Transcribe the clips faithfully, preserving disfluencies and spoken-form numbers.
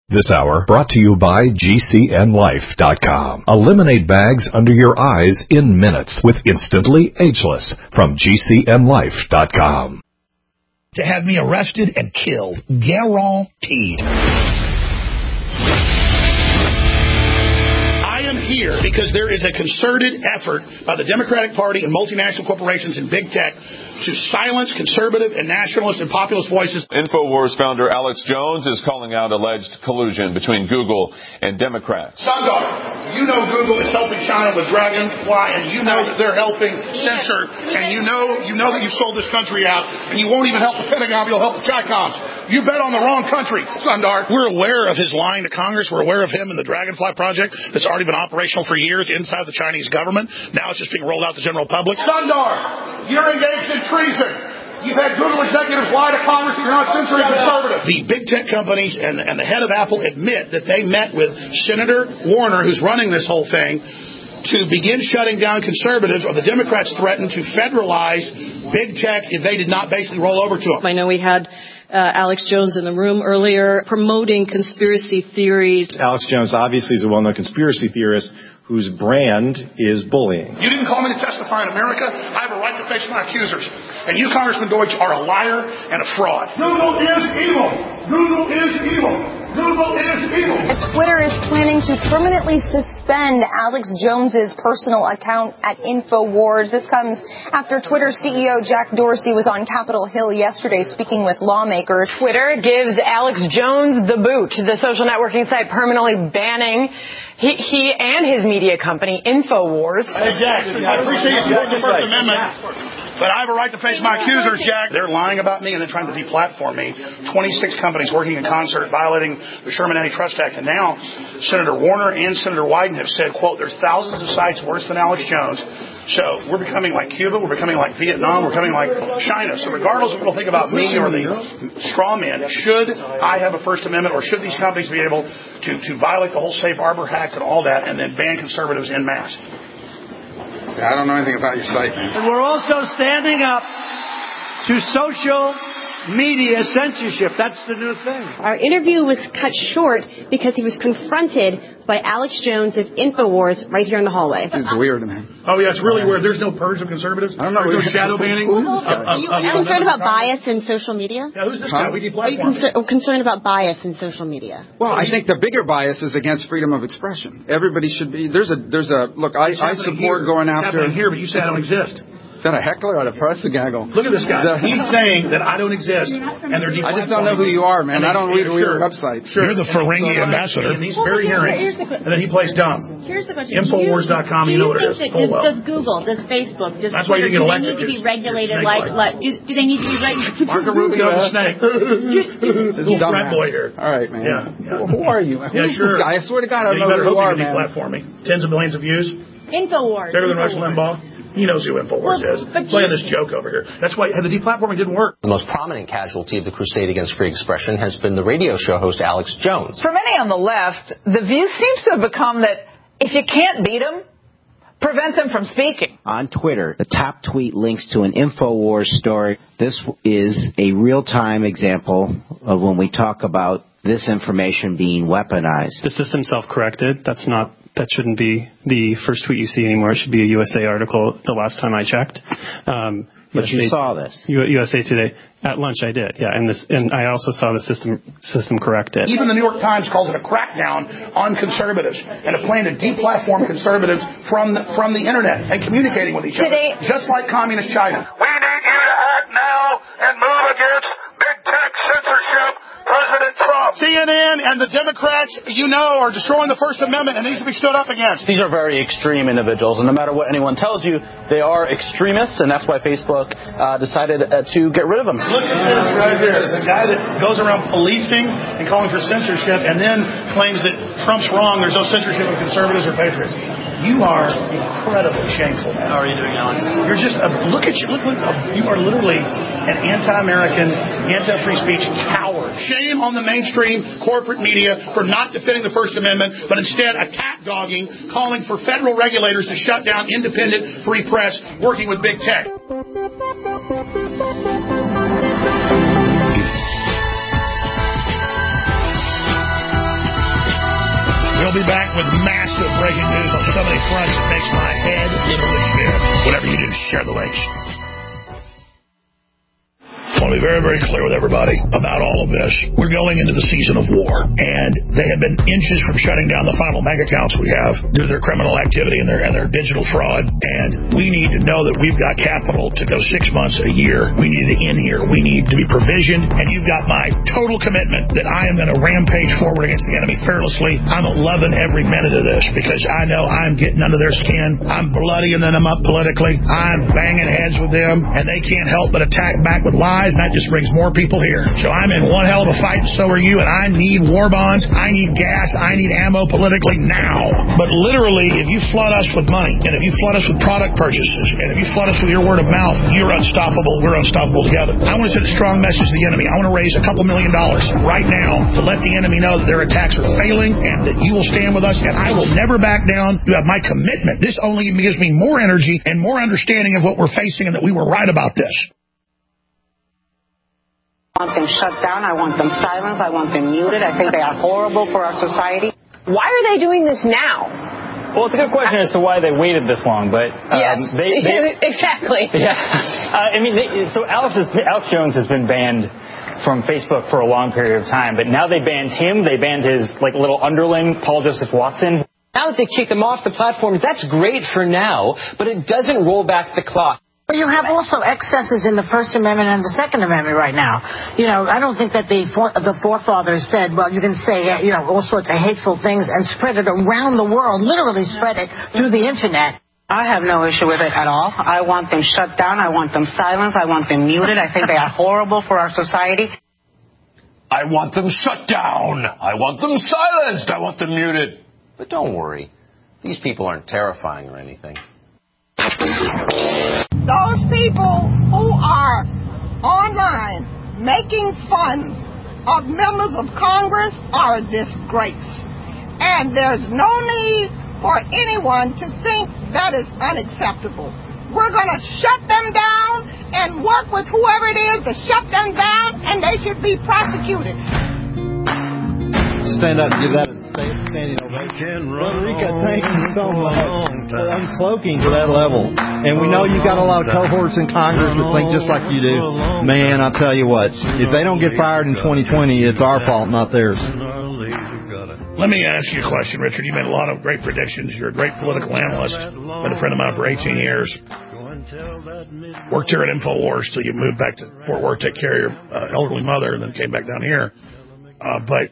This hour brought to you by G C N Life dot com. Eliminate bags under your eyes in minutes with Instantly Ageless from G C N Life dot com. To have me arrested and killed, guaranteed. I am here because there is a concerted effort by the Democratic Party and multinational corporations and big tech to silence conservative and nationalist and populist voices. InfoWars founder Alex Jones is calling out alleged collusion between Google and Democrats. Sundar, you know Google is helping China with Dragonfly, and you know that they're helping censor, and you know you know that you sold this country out, and you won't even help the Pentagon, but you'll help the Chicoms. You bet on the wrong country, Sundar. We're aware of his lying to Congress. We're aware of him and the Dragonfly project that's already been operational for years inside the Chinese government. Now it's just being rolled out to the general public. Sundar, you're engaged in treason. You've had Google executives lie to Congress that you're not censoring conservatives. The big tech companies and, and the head of Apple admit that they met with Senator Warner, who's running this whole thing, to begin shutting down conservatives, or the Democrats threatened to federalize big tech if they did not basically roll over to them. I know we had uh, Alex Jones in the room earlier promoting conspiracy theories. Alex Jones obviously is a well-known conspiracy theorist whose brand is bullying. You didn't call me to testify in America. I have a right to face my accusers. And you, Congressman Deutsch, are a liar and a fraud. Google is evil. Google is evil. Google is evil. Twitter is planning to permanently suspend Alex Jones's personal account at InfoWars. This comes after Twitter C E O Jack Dorsey was on Capitol Hill yesterday speaking with lawmakers. Twitter gives Alex Jones the boot. The social networking site permanently banning He, he and his media company, InfoWars. Hey, Jack, I appreciate you supporting the First Amendment, but I have a right to face my accusers, Jack. They're lying about me and they're trying to deplatform me. twenty-six companies working in concert, violating the Sherman Antitrust Act. And now Senator Warner and Senator Wyden have said, quote, there's thousands of sites worse than Alex Jones. So we're becoming like Cuba, we're becoming like Vietnam, we're becoming like China. So regardless of what people think about me or the straw man, should I have a First Amendment, or should these companies be able to, to violate the whole Safe Harbor Act and all that and then ban conservatives en masse? I don't know anything about your site, man. And we're also standing up to social media censorship. That's the new thing. Our interview was cut short because he was confronted by Alex Jones of InfoWars right here in the hallway. It's weird, man. Oh, yeah, it's really weird. There's no purge of conservatives? I don't know. There's no shadow banning? Are you concerned about bias in social media? Yeah, who's this guy? We Are you concer- concerned about bias in social media? Well, I think the bigger bias is against freedom of expression. Everybody should be. There's a, there's a, look, I, I support here. going It's after. happening here, but you say I don't exist. Is that a heckler or a press gaggle? Look at this guy. The, He's saying that I don't exist, and they're I just don't know who you are, man. I don't read sure. your website. Sure. You're the Ferengi ambassador. And he's very hearing. And then he plays dumb. Here's the question. Infowars dot com, you know what it is. Does, does Google, does Facebook, does That's why you Twitter, get do elected. they need to be regulated like, like do, do they need to be regulated? Marco Rubio, the snake. This is frat boy here. All right, man. Yeah. yeah. Who are you? Yeah, Who's sure. This guy? I swear to God, I don't yeah, know who you are, man. man. Platform me. Tens of millions of views. InfoWars. Bigger than Rush Limbaugh. He knows who InfoWars well, is. Playing this joke over here. That's why the deplatforming didn't work. The most prominent casualty of the crusade against free expression has been the radio show host Alex Jones. For many on the left, the view seems to have become that if you can't beat them, prevent them from speaking. On Twitter, the top tweet links to an InfoWars story. This is a real-time example of when we talk about this information being weaponized. The system self-corrected. That's not That shouldn't be the first tweet you see anymore. It should be a U S A article the last time I checked. Um, but you U S A, saw this. U S A Today. At lunch I did, yeah. And this, and I also saw the system system correct it. Even the New York Times calls it a crackdown on conservatives and a plan to deplatform conservatives from the, from the internet and communicating with each Today, other. Just like communist China. We need you to act now and move against big tech censorship. President Trump. C N N and the Democrats, you know, are destroying the First Amendment and needs to be stood up against. These are very extreme individuals, and no matter what anyone tells you, they are extremists, and that's why Facebook uh, decided uh, to get rid of them. Look at this right here. The guy that goes around policing and calling for censorship and then claims that Trump's wrong, there's no censorship of conservatives or patriots. You are incredibly shameful, man. How are you doing, Alex? You're just, a, look at you. Look, look, you are literally an anti-American, anti-free speech coward. Shame on the mainstream corporate media for not defending the First Amendment, but instead attack dogging, calling for federal regulators to shut down independent free press, working with big tech. We'll be back with massive breaking news on so many fronts it makes my head literally spin. Whatever you do, share the links. I want to be very, very clear with everybody about all of this. We're going into the season of war, and they have been inches from shutting down the final bank accounts we have due to their criminal activity and their and their digital fraud. And we need to know that we've got capital to go six months a year. We need to in here. We need to be provisioned, and you've got my total commitment that I am going to rampage forward against the enemy fearlessly. I'm loving every minute of this because I know I'm getting under their skin. I'm bloodying them up politically. I'm banging heads with them, and they can't help but attack back with lies. And that just brings more people here. So I'm in one hell of a fight, and so are you, and I need war bonds, I need gas, I need ammo politically now. But literally, if you flood us with money, and if you flood us with product purchases, and if you flood us with your word of mouth, you're unstoppable, we're unstoppable together. I want to send a strong message to the enemy. I want to raise a couple million dollars right now to let the enemy know that their attacks are failing, and that you will stand with us, and I will never back down. You have my commitment. This only gives me more energy and more understanding of what we're facing, and that we were right about this. I want them shut down. I want them silenced. I want them muted. I think they are horrible for our society. Why are they doing this now? Well, it's a good question as to why they waited this long, but um, yes, they, they, exactly. Yeah, uh, I mean, they, so Alex, is, Alex Jones has been banned from Facebook for a long period of time, but now they banned him. They banned his like little underling, Paul Joseph Watson. Now that they kicked him off the platform, that's great for now, but it doesn't roll back the clock. But you have also excesses in the First Amendment and the Second Amendment right now. You know, I don't think that the for, the forefathers said, well, you can say, you know, all sorts of hateful things and spread it around the world, literally spread it through the Internet. I have no issue with it at all. I want them shut down. I want them silenced. I want them muted. I think they are horrible for our society. I want them shut down. I want them silenced. I want them muted. But don't worry. These people aren't terrifying or anything. Those people who are online making fun of members of Congress are a disgrace. And there's no need for anyone to think that is unacceptable. We're going to shut them down and work with whoever it is to shut them down, and they should be prosecuted. Stand up, give that a standing ovation. Roderica, thank you so much for uncloaking to that level. And we know you've got a lot of cohorts in Congress that think just like you do. Man, I'll tell you what, if they don't get fired in twenty twenty, it's our fault, not theirs. Let me ask you a question, Richard. You made a lot of great predictions. You're a great political analyst. Been a friend of mine for eighteen years. Worked here at InfoWars till you moved back to Fort Worth to take care of your uh, elderly mother, and then came back down here. Uh, but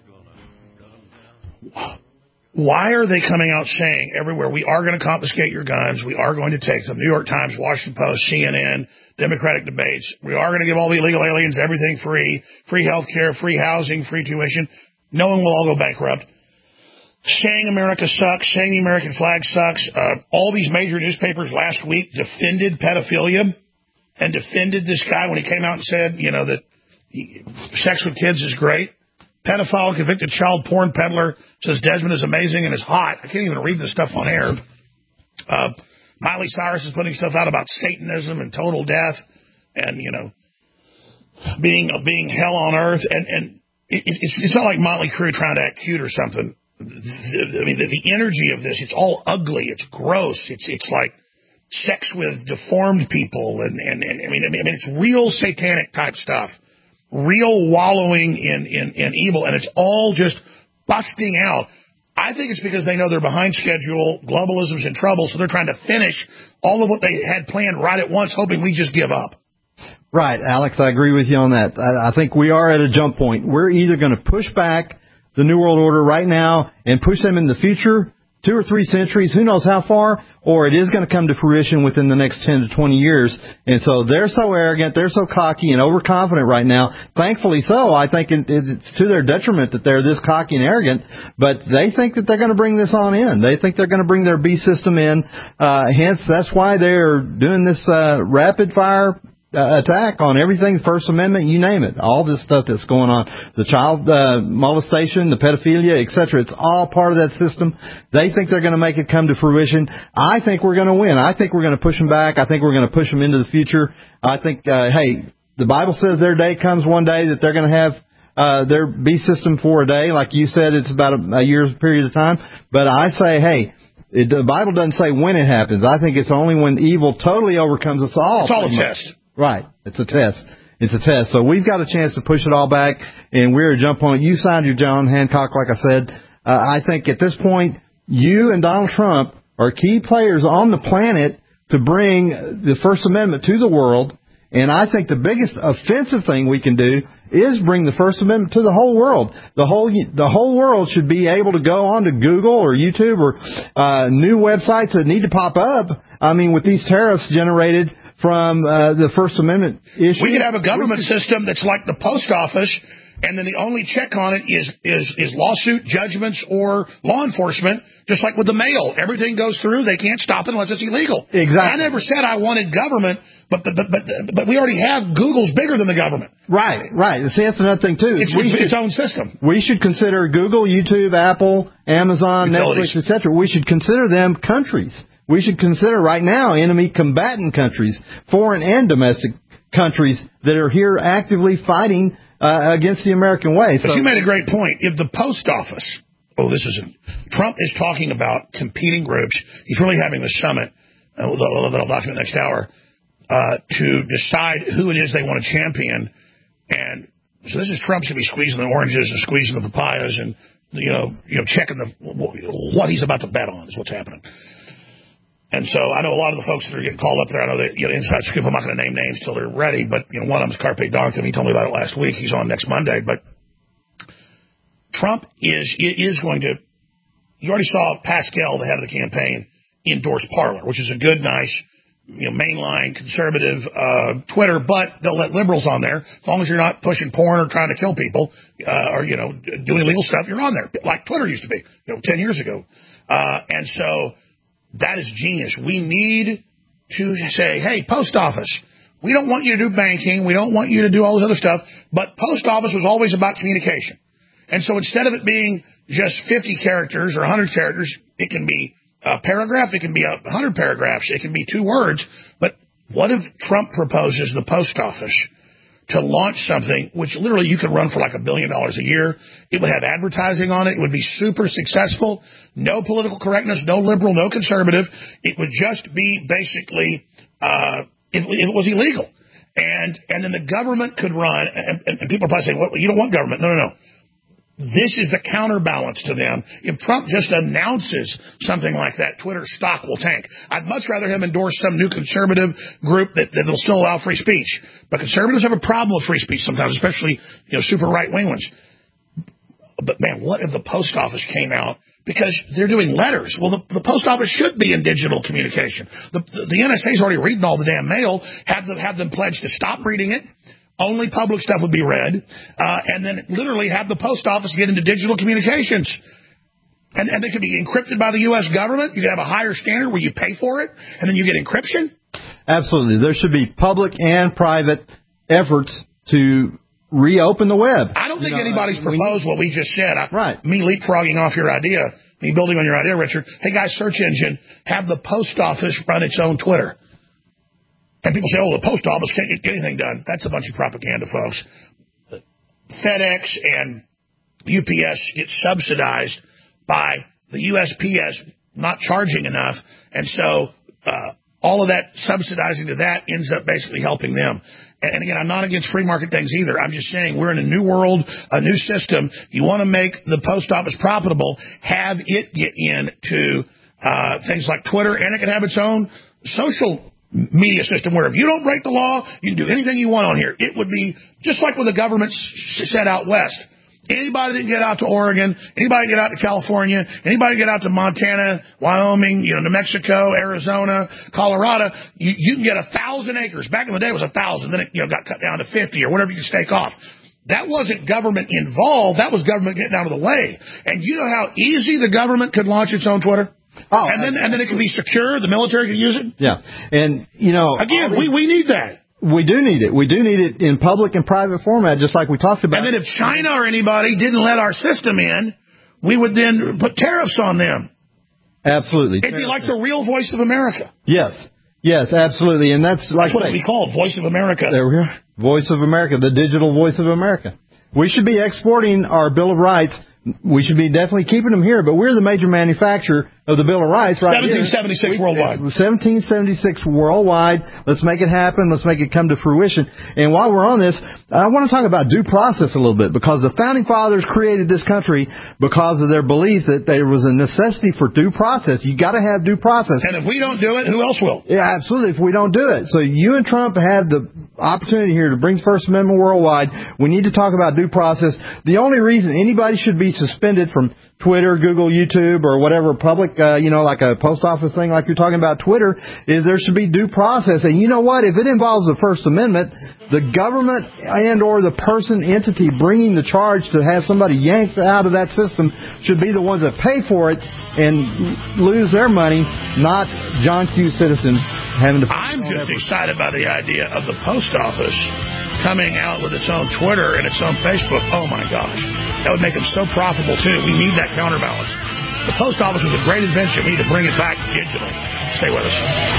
why are they coming out saying everywhere, we are going to confiscate your guns, we are going to take them? New York Times, Washington Post, C N N, Democratic debates. We are going to give all the illegal aliens everything free, free health care, free housing, free tuition. No one will all go bankrupt. Saying America sucks, saying the American flag sucks. Uh, all these major newspapers last week defended pedophilia and defended this guy when he came out and said, you know, that he, sex with kids is great. Pedophile, convicted child porn peddler says Desmond is amazing and is hot. I can't even read this stuff on air. Uh, Miley Cyrus is putting stuff out about Satanism and total death and, you know, being being hell on earth. And, and it, it's, it's not like Motley Crue trying to act cute or something. I mean, the, the energy of this, it's all ugly. It's gross. It's it's like sex with deformed people. And, and, and I mean, I mean, it's real satanic type stuff. Real wallowing in, in, in evil, and it's all just busting out. I think it's because they know they're behind schedule, globalism's in trouble, so they're trying to finish all of what they had planned right at once, hoping we just give up. Right, Alex, I agree with you on that. I, I think we are at a jump point. We're either going to push back the New World Order right now and push them in the future, two or three centuries, who knows how far, or it is going to come to fruition within the next ten to twenty years. And so they're so arrogant, they're so cocky and overconfident right now. Thankfully so. I think it, it's to their detriment that they're this cocky and arrogant, but they think that they're going to bring this on in. They think they're going to bring their beast system in. Uh, hence, that's why they're doing this uh, rapid fire Uh, attack on everything, First Amendment, you name it, all this stuff that's going on, the child uh, molestation, the pedophilia, et cetera. It's all part of that system. They think they're going to make it come to fruition. I think we're going to win. I think we're going to push them back. I think we're going to push them into the future. I think, uh, hey, the Bible says their day comes one day that they're going to have uh, their beast system for a day. Like you said, it's about a, a year's period of time. But I say, hey, it, the Bible doesn't say when it happens. I think it's only when evil totally overcomes us all. It's all a test. Right. It's a test. It's a test. So we've got a chance to push it all back, and we're a jump point. You signed your John Hancock, like I said. Uh, I think at this point, you and Donald Trump are key players on the planet to bring the First Amendment to the world. And I think the biggest offensive thing we can do is bring the First Amendment to the whole world. The whole the whole world should be able to go on to Google or YouTube or uh, new websites that need to pop up. I mean, with these tariffs generated from uh, the First Amendment issue. We could have a government system that's like the post office, and then the only check on it is, is, is lawsuit, judgments, or law enforcement, just like with the mail. Everything goes through. They can't stop it unless it's illegal. Exactly. I never said I wanted government, but but but, but, but we already have Google's bigger than the government. Right, right. See, that's another thing, too. It's, we it's should, its own system. We should consider Google, YouTube, Apple, Amazon, Utilities. Netflix, et cetera. We should consider them countries. We should consider right now enemy combatant countries, foreign and domestic countries that are here actively fighting uh, against the American way. But So, you made a great point. If the post office, oh, this is a, Trump is talking about competing groups. He's really having the summit, uh, that I'll document next hour, uh, to decide who it is they want to champion. And so this is Trump's going to be squeezing the oranges and squeezing the papayas and, you know, you know, checking the what he's about to bet on is what's happening. And so I know a lot of the folks that are getting called up there. I know that, you know, inside scoop, I'm not going to name names till they're ready, but, you know, one of them is Carpe Diem. He told me about it last week. He's on next Monday. But Trump is is going to, you already saw Pascal, the head of the campaign, endorse Parler, which is a good, nice, you know, mainline conservative uh, Twitter, but they'll let liberals on there. As long as you're not pushing porn or trying to kill people uh, or, you know, doing illegal stuff, you're on there, like Twitter used to be, you know, ten years ago. Uh, and so that is genius. We need to say, hey, post office, we don't want you to do banking. We don't want you to do all this other stuff. But post office was always about communication. And so instead of it being just fifty characters or one hundred characters, it can be a paragraph. It can be one hundred paragraphs. It can be two words. But what if Trump proposes the post office to launch something which literally you could run for like a billion dollars a year? It would have advertising on it. It would be super successful. No political correctness, no liberal, no conservative. It would just be basically, uh, it, it was illegal. And and then the government could run, and, and people are probably saying, well, you don't want government. No, no, no. This is the counterbalance to them. If Trump just announces something like that, Twitter stock will tank. I'd much rather him endorse some new conservative group that, that will still allow free speech. But conservatives have a problem with free speech sometimes, especially, you know, super right-wing ones. But, man, what if the post office came out? Because they're doing letters. Well, the, the post office should be in digital communication. The, the, the N S A is already reading all the damn mail. Have them, have them pledge to stop reading it. Only public stuff would be read, uh, and then literally have the post office get into digital communications. And, and they could be encrypted by the U S government. You could have a higher standard where you pay for it, and then you get encryption. Absolutely. There should be public and private efforts to reopen the web. I don't you think know, anybody's we, proposed what we just said. I, right. Me leapfrogging off your idea, me building on your idea, Richard. Hey, guys, search engine, have the post office run its own Twitter. And people say, oh, the post office can't get anything done. That's a bunch of propaganda, folks. FedEx and U P S get subsidized by the U S P S not charging enough. And so uh, all of that subsidizing to that ends up basically helping them. And again, I'm not against free market things either. I'm just saying we're in a new world, a new system. You want to make the post office profitable, have it get into uh, things like Twitter, and it can have its own social media system where if you don't break the law, you can do anything you want on here. It would be just like what the government said out west. Anybody that can get out to Oregon, anybody get out to California, anybody get out to Montana, Wyoming, you know, New Mexico, Arizona, Colorado, you, you can get a thousand acres. Back in the day, it was a thousand. Then it, you know, got cut down to fifty or whatever you can stake off. That wasn't government involved. That was government getting out of the way. And you know how easy the government could launch its own Twitter? Oh, and then and then it could be secure. The military could use it. Yeah, and you know, again, we we need that. We do need it. We do need it in public and private format, just like we talked about. And then if China or anybody didn't let our system in, we would then put tariffs on them. Absolutely, it'd be like the real Voice of America. Yes, yes, absolutely, and that's like that's what we call Voice of America. There we are, Voice of America, the digital Voice of America. we should be exporting our Bill of Rights. We should be definitely keeping them here, but we're the major manufacturer of the Bill of Rights right seventeen seventy-six here. worldwide. seventeen seventy-six worldwide. Let's make it happen. Let's make it come to fruition. And while we're on this, I want to talk about due process a little bit, because the Founding Fathers created this country because of their belief that there was a necessity for due process. You got to have due process. And if we don't do it, who else will? Yeah, absolutely, if we don't do it. So you and Trump have the opportunity here to bring First Amendment worldwide. We need to talk about due process. The only reason anybody should be suspended from Twitter, Google, YouTube, or whatever public, uh, you know, like a post office thing like you're talking about Twitter, is there should be due process. And you know what? If it involves the First Amendment, the government and or the person, entity bringing the charge to have somebody yanked out of that system should be the ones that pay for it and lose their money, not John Q. citizens having to... I'm just excited by the idea of the post office coming out with its own Twitter and its own Facebook. Oh, my gosh. That would make them so profitable, too. We need that counterbalance. The post office was a great invention. We need to bring it back digital. Stay with us.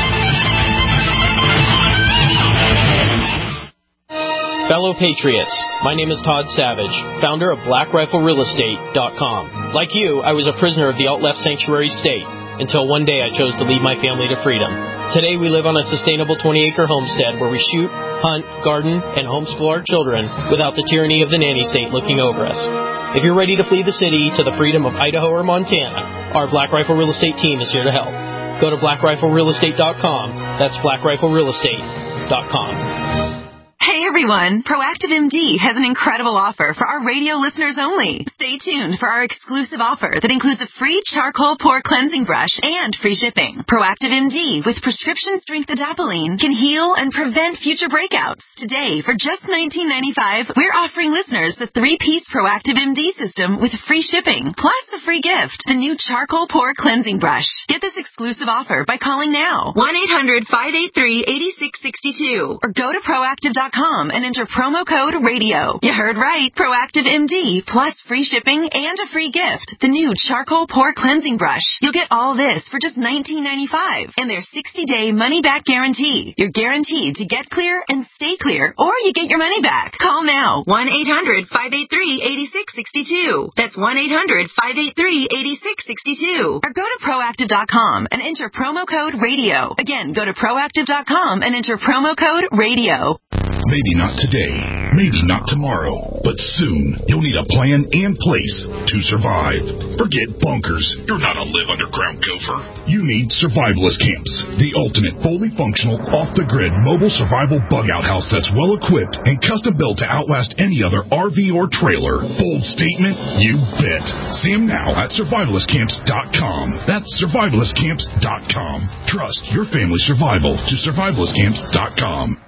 Fellow Patriots, my name is Todd Savage, founder of Black Rifle Real Estate dot com. Like you, I was a prisoner of the alt-left sanctuary state until one day I chose to lead my family to freedom. Today we live on a sustainable twenty-acre homestead where we shoot, hunt, garden, and homeschool our children without the tyranny of the nanny state looking over us. If you're ready to flee the city to the freedom of Idaho or Montana, our Black Rifle Real Estate team is here to help. Go to Black Rifle Real Estate dot com. That's Black Rifle Real Estate dot com. Hey everyone, Proactive M D has an incredible offer for our radio listeners only. Stay tuned for our exclusive offer that includes a free charcoal pore cleansing brush and free shipping. Proactive M D with prescription strength adapalene can heal and prevent future breakouts. Today, for just nineteen ninety-five dollars, we're offering listeners the three-piece Proactive M D system with free shipping, plus a free gift, the new charcoal pore cleansing brush. Get this exclusive offer by calling now, one eight hundred, five eight three, eight six six two, or go to proactive dot com and enter promo code radio. You heard right. Proactive M D plus free shipping and a free gift, the new charcoal pore cleansing brush. You'll get all this for just nineteen ninety-five dollars and their sixty-day money-back guarantee. You're guaranteed to get clear and stay clear, or you get your money back. Call now, one eight hundred, five eight three, eight six six two. That's one eight hundred, five eight three, eight six six two. Or go to proactive dot com and enter promo code radio. Again, go to proactive dot com and enter promo code radio. Maybe not today, maybe not tomorrow, but soon you'll need a plan and place to survive. Forget bunkers. You're not a live underground gopher. You need survivalist camps, the ultimate fully functional, off-the-grid mobile survival bug-out house that's well-equipped and custom-built to outlast any other R V or trailer. Bold statement? You bet. See them now at survivalist camps dot com. That's survivalist camps dot com. Trust your family's survival to survivalist camps dot com.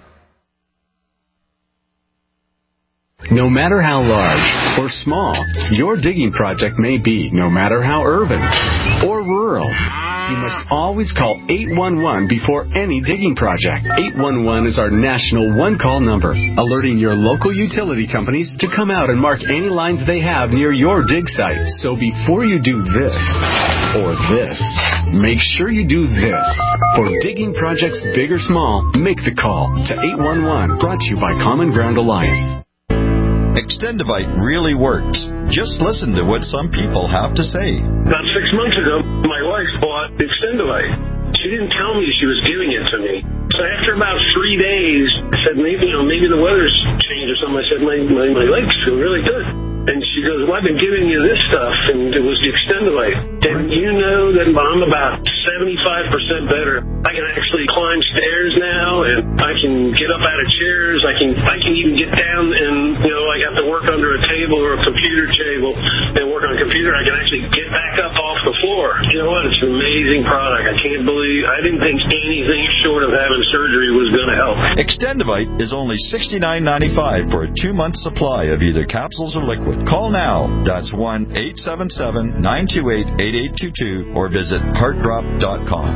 No matter how large or small your digging project may be, no matter how urban or rural, you must always call eight one one before any digging project. eight one one is our national one-call number, alerting your local utility companies to come out and mark any lines they have near your dig site. So before you do this or this, make sure you do this. For digging projects big or small, make the call to eight one one, brought to you by Common Ground Alliance. Extendivite really works. Just listen to what some people have to say. About six months ago, my wife bought Extendivite. She didn't tell me she was giving it to me. So after about three days, I said, maybe, you know, maybe the weather's changed or something. I said, my, my, my legs feel really good. And she goes, well, I've been giving you this stuff, and it was the Extendivite. And you know that I'm about seventy-five percent better. I can actually climb stairs now, and I can get up out of chairs. I can I can even get down and, you know, I have to work under a table or a computer table and work on a computer. I can actually get back up off the floor. You know what? It's an amazing product. I can't believe, I didn't think anything short of having surgery was going to help. Extendivite is only sixty-nine ninety-five for a two-month supply of either capsules or liquid. Call now. That's one eight seven seven, nine two eight, eight eight two two or visit heart drop dot com.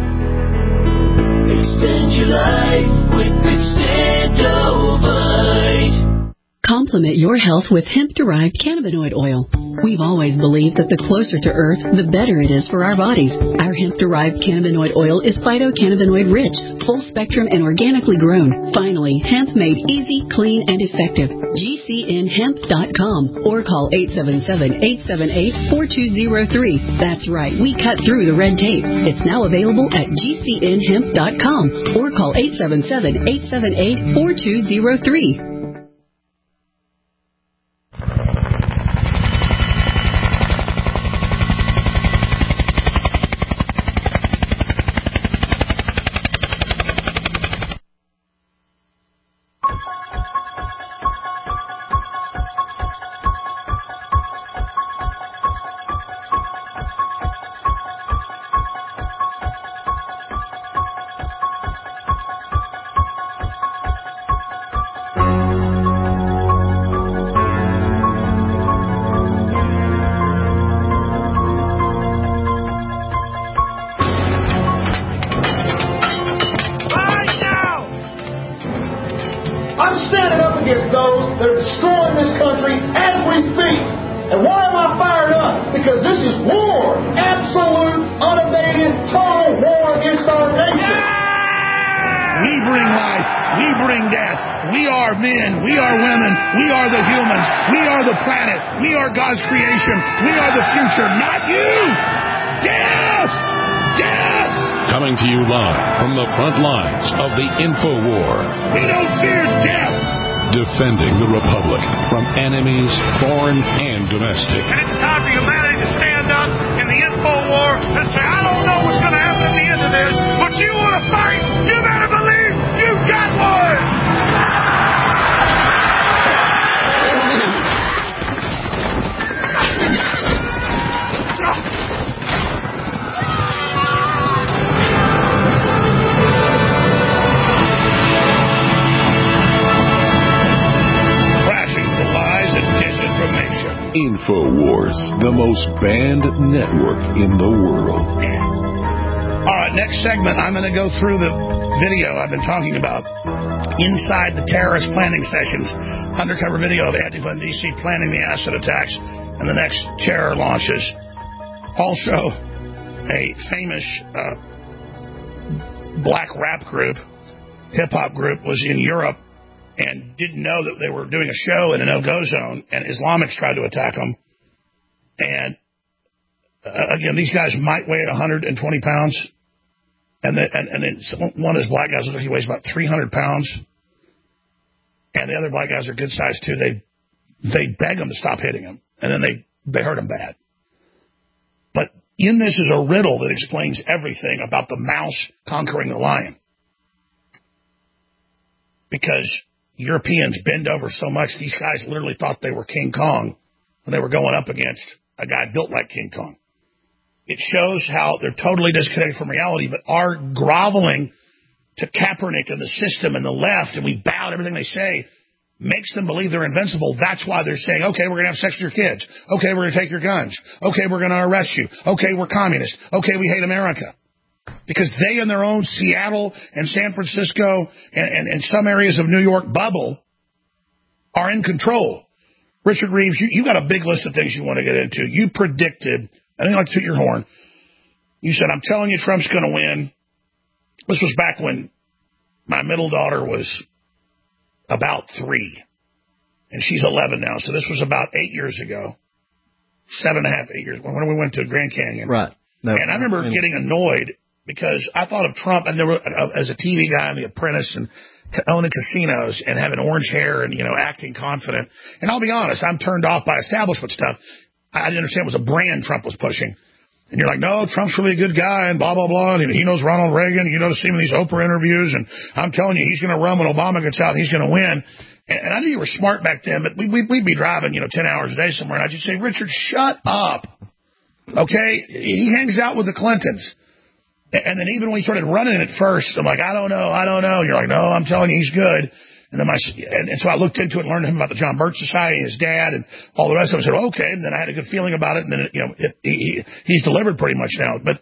Extend your life with Extendivite. Complement your health with hemp-derived cannabinoid oil. We've always believed that the closer to Earth, the better it is for our bodies. Our hemp-derived cannabinoid oil is phytocannabinoid rich, full spectrum, and organically grown. Finally, hemp made easy, clean, and effective. G C N hemp dot com or call eight seven seven, eight seven eight, four two zero three. That's right, we cut through the red tape. It's now available at G C N hemp dot com or call eight seven seven, eight seven eight, four two zero three. Coming to you live from the front lines of the InfoWar. We don't fear death! Defending the Republic from enemies, foreign and domestic. And it's time for humanity to stand up in the InfoWar and say, I don't know what's going to happen at the end of this, but you want to fight, you better believe you've got one! InfoWars, the most banned network in the world. All right, next segment, I'm going to go through the video I've been talking about. Inside the terrorist planning sessions, undercover video of Antifa in D C planning the acid attacks and the next terror launches. Also, a famous uh, black rap group, hip-hop group, was in Europe and didn't know that they were doing a show in a no-go zone, and Islamics tried to attack them. And, uh, again, these guys might weigh one hundred twenty pounds, and, the, and, and then one of his black guys looks like he weighs about three hundred pounds, and the other black guys are good size, too. They they beg him to stop hitting him, and then they, they hurt him bad. But in this is a riddle that explains everything about the mouse conquering the lion. Because Europeans bend over so much, these guys literally thought they were King Kong when they were going up against a guy built like King Kong. It shows how they're totally disconnected from reality, but our groveling to Kaepernick and the system and the left, and we bow to everything they say, makes them believe they're invincible. That's why they're saying, okay, we're going to have sex with your kids. Okay, we're going to take your guns. Okay, we're going to arrest you. Okay, we're communists. Okay, we hate America. Because they in their own Seattle and San Francisco and, and, and some areas of New York bubble are in control. Richard Reeves, you, you got a big list of things you want to get into. You predicted, I didn't like to toot your horn, you said, I'm telling you Trump's going to win. This was back when my middle daughter was about three, and she's eleven now, so this was about eight years ago, seven and a half, eight years, when we went to Grand Canyon. Right. No, and I remember getting annoyed because I thought of Trump, and there were, uh, as a T V guy on The Apprentice and owning casinos and having orange hair and, you know, acting confident. And I'll be honest, I'm turned off by establishment stuff. I didn't understand it was a brand Trump was pushing. And you're like, no, Trump's really a good guy and blah, blah, blah. And he knows Ronald Reagan. You know, to see him in these Oprah interviews. And I'm telling you, he's going to run when Obama gets out. He's going to win. And, and I knew you were smart back then, but we, we, we'd be driving, you know, ten hours a day somewhere. And I'd just say, Richard, shut up. Okay? He hangs out with the Clintons. And then even when he started running at first, I'm like, I don't know, I don't know. You're like, no, I'm telling you, he's good. And then my, and, and so I looked into it and learned him about the John Birch Society and his dad and all the rest of it. I said, okay. And then I had a good feeling about it. And then, it, you know, it, he, he's delivered pretty much now. But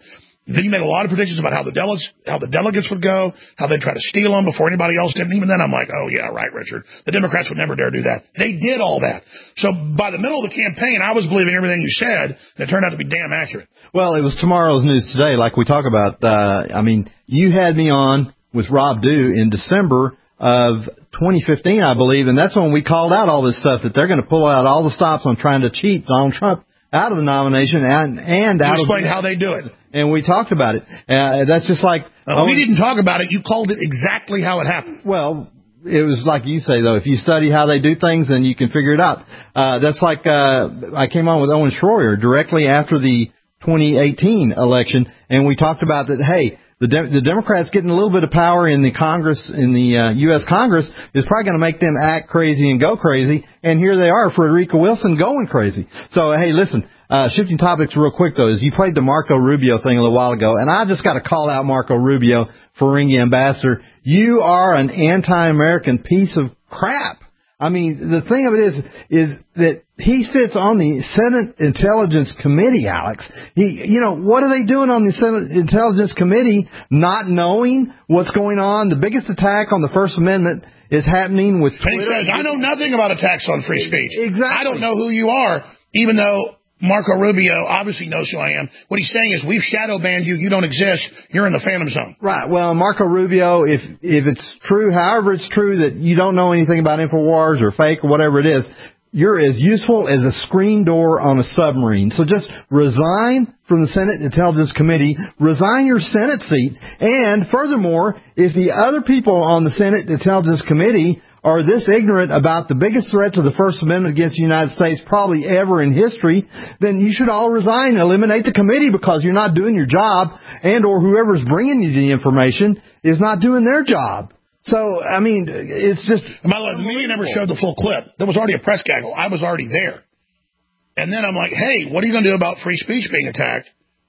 Then you made a lot of predictions about how the delegates, how the delegates would go, how they'd try to steal them before anybody else did. And even then, I'm like, oh yeah, right, Richard. The Democrats would never dare do that. They did all that. So by the middle of the campaign, I was believing everything you said, and it turned out to be damn accurate. Well, it was tomorrow's news today, like we talk about. Uh, I mean, you had me on with Rob Dew in December of twenty fifteen, I believe, and that's when we called out all this stuff that they're going to pull out all the stops on trying to cheat Donald Trump out of the nomination and and you out explained of how they do it. And we talked about it. Uh, that's just like uh, we didn't talk about it. You called it exactly how it happened. Well, it was like you say, though. If you study how they do things, then you can figure it out. Uh, that's like uh, I came on with Owen Schroyer directly after the twenty eighteen election, and we talked about that. Hey. The, De- the Democrats getting a little bit of power in the Congress, in the uh, U S Congress, is probably going to make them act crazy and go crazy. And here they are, Frederica Wilson going crazy. So, hey, listen, uh, shifting topics real quick, though, is you played the Marco Rubio thing a little while ago. And I just got to call out Marco Rubio, Ferengi ambassador. You are an anti-American piece of crap. I mean, the thing of it is, is that he sits on the Senate Intelligence Committee, Alex. He, you know, what are they doing on the Senate Intelligence Committee, not knowing what's going on? The biggest attack on the First Amendment is happening with Twitter. And he says, I know nothing about attacks on free speech. Exactly. I don't know who you are, even though Marco Rubio obviously knows who I am. What he's saying is, we've shadow banned you. You don't exist. You're in the phantom zone. Right. Well, Marco Rubio, if if it's true, however it's true that you don't know anything about InfoWars or fake or whatever it is, you're as useful as a screen door on a submarine. So just resign from the Senate Intelligence Committee, resign your Senate seat, and furthermore, if the other people on the Senate Intelligence Committee are this ignorant about the biggest threat to the First Amendment against the United States probably ever in history, then you should all resign, eliminate the committee because you're not doing your job, and or whoever's bringing you the information is not doing their job. So, I mean, it's just... My the media never showed the full clip. There was already a press gaggle. I was already there. And then I'm like, hey, what are you going to do about free speech being attacked?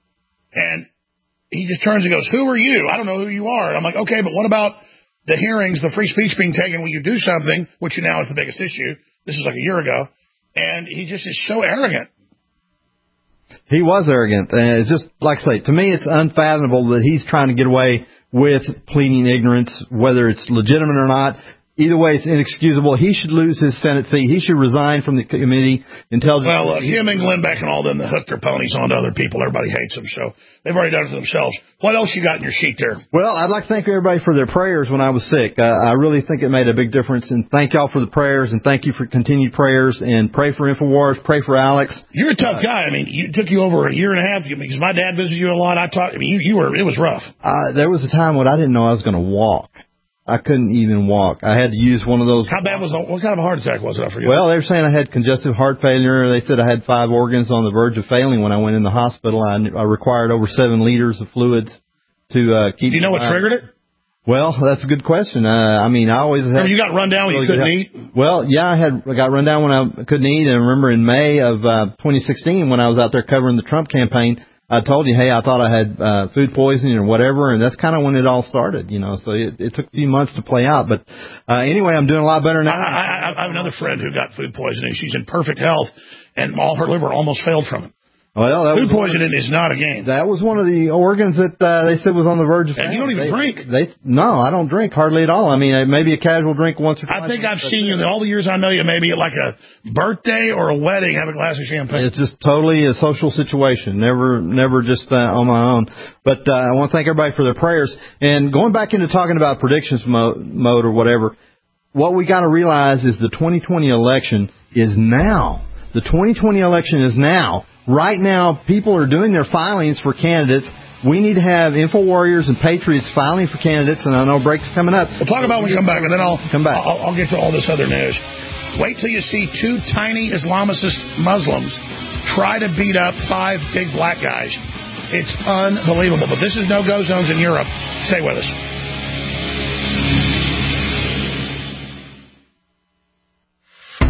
And he just turns and goes, who are you? I don't know who you are. And I'm like, okay, but what about the hearings, the free speech being taken? Will you do something, which now is the biggest issue? This is like a year ago. And he just is so arrogant. He was arrogant. And it's just, like I say, to me, it's unfathomable that he's trying to get away with pleading ignorance, whether it's legitimate or not. Either way, it's inexcusable. He should lose his Senate seat. He should resign from the committee. Intelligence. Well, look, him and Glenn Beck and all them that hook their ponies onto other people. Everybody hates them, so they've already done it to themselves. What else you got in your sheet there? Well, I'd like to thank everybody for their prayers when I was sick. Uh, I really think it made a big difference, and thank y'all for the prayers, and thank you for continued prayers, and pray for InfoWars, pray for Alex. You're a tough uh, guy. I mean, it took you over a year and a half because my dad visited you a lot. I talked. I mean, you, you were. It was rough. Uh, there was a time when I didn't know I was going to walk. I couldn't even walk. I had to use one of those. How bad was it? What kind of a heart attack was it? I forget. Well, they were saying I had congestive heart failure. They said I had five organs on the verge of failing when I went in the hospital. I, I required over seven liters of fluids to uh, keep. Do you know what triggered it? Well, that's a good question. Uh, I mean, I always had. Remember you got run down when you couldn't eat? Well, yeah, I had I got run down when I couldn't eat. And I remember in May of uh, twenty sixteen when I was out there covering the Trump campaign, I told you, hey, I thought I had uh, food poisoning or whatever, and that's kind of when it all started, you know. So it, it took a few months to play out, but uh, anyway, I'm doing a lot better now. I, I, I have another friend who got food poisoning. She's in perfect health, and all her liver almost failed from it. Well, that food was poisoning is not a game. That was one of the organs that uh, they said was on the verge of. And you don't even they, drink. They no, I don't drink hardly at all. I mean, maybe a casual drink once or twice. I think I've seen you in all the years I know you, maybe at like a birthday or a wedding, have a glass of champagne. It's just totally a social situation. Never, never just uh, on my own. But uh, I want to thank everybody for their prayers. And going back into talking about predictions mode, mode or whatever, what we got to realize is the twenty twenty election is now. The twenty twenty election is now. Right now, people are doing their filings for candidates. We need to have InfoWarriors and Patriots filing for candidates, and I know a break's coming up. We'll talk about when we come back, and then I'll come back. I'll, I'll get to all this other news. Wait till you see two tiny Islamicist Muslims try to beat up five big black guys. It's unbelievable. But this is no-go zones in Europe. Stay with us.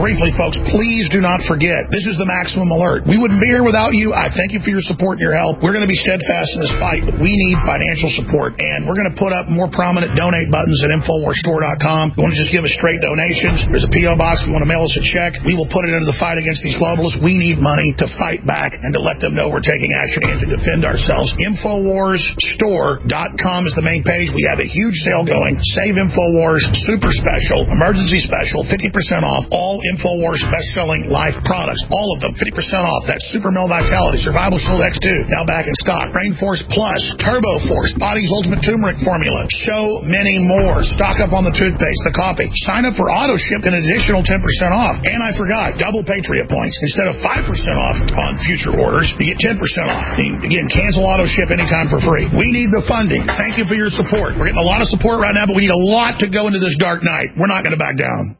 briefly, folks, please do not forget, this is the Maximum Alert. We wouldn't be here without you. I thank you for your support and your help. We're going to be steadfast in this fight, but we need financial support, and we're going to put up more prominent donate buttons at Infowars Store dot com. You want to just give us straight donations? There's a P O box. If you want to mail us a check, we will put it into the fight against these globalists. We need money to fight back and to let them know we're taking action and to defend ourselves. Infowars Store dot com is the main page. We have a huge sale going. Save Infowars, super special, emergency special, fifty percent off all Infowars best-selling life products. All of them, fifty percent off. That's Super Male Vitality, Survival Shield X two, now back in stock. Brain Force Plus, Turbo Force, Body's Ultimate Turmeric Formula. So many more. Stock up on the toothpaste, the coffee. Sign up for auto ship an additional ten percent off. And I forgot, double Patriot points. Instead of five percent off on future orders, you get ten percent off. Again, cancel auto ship anytime for free. We need the funding. Thank you for your support. We're getting a lot of support right now, but we need a lot to go into this dark night. We're not going to back down.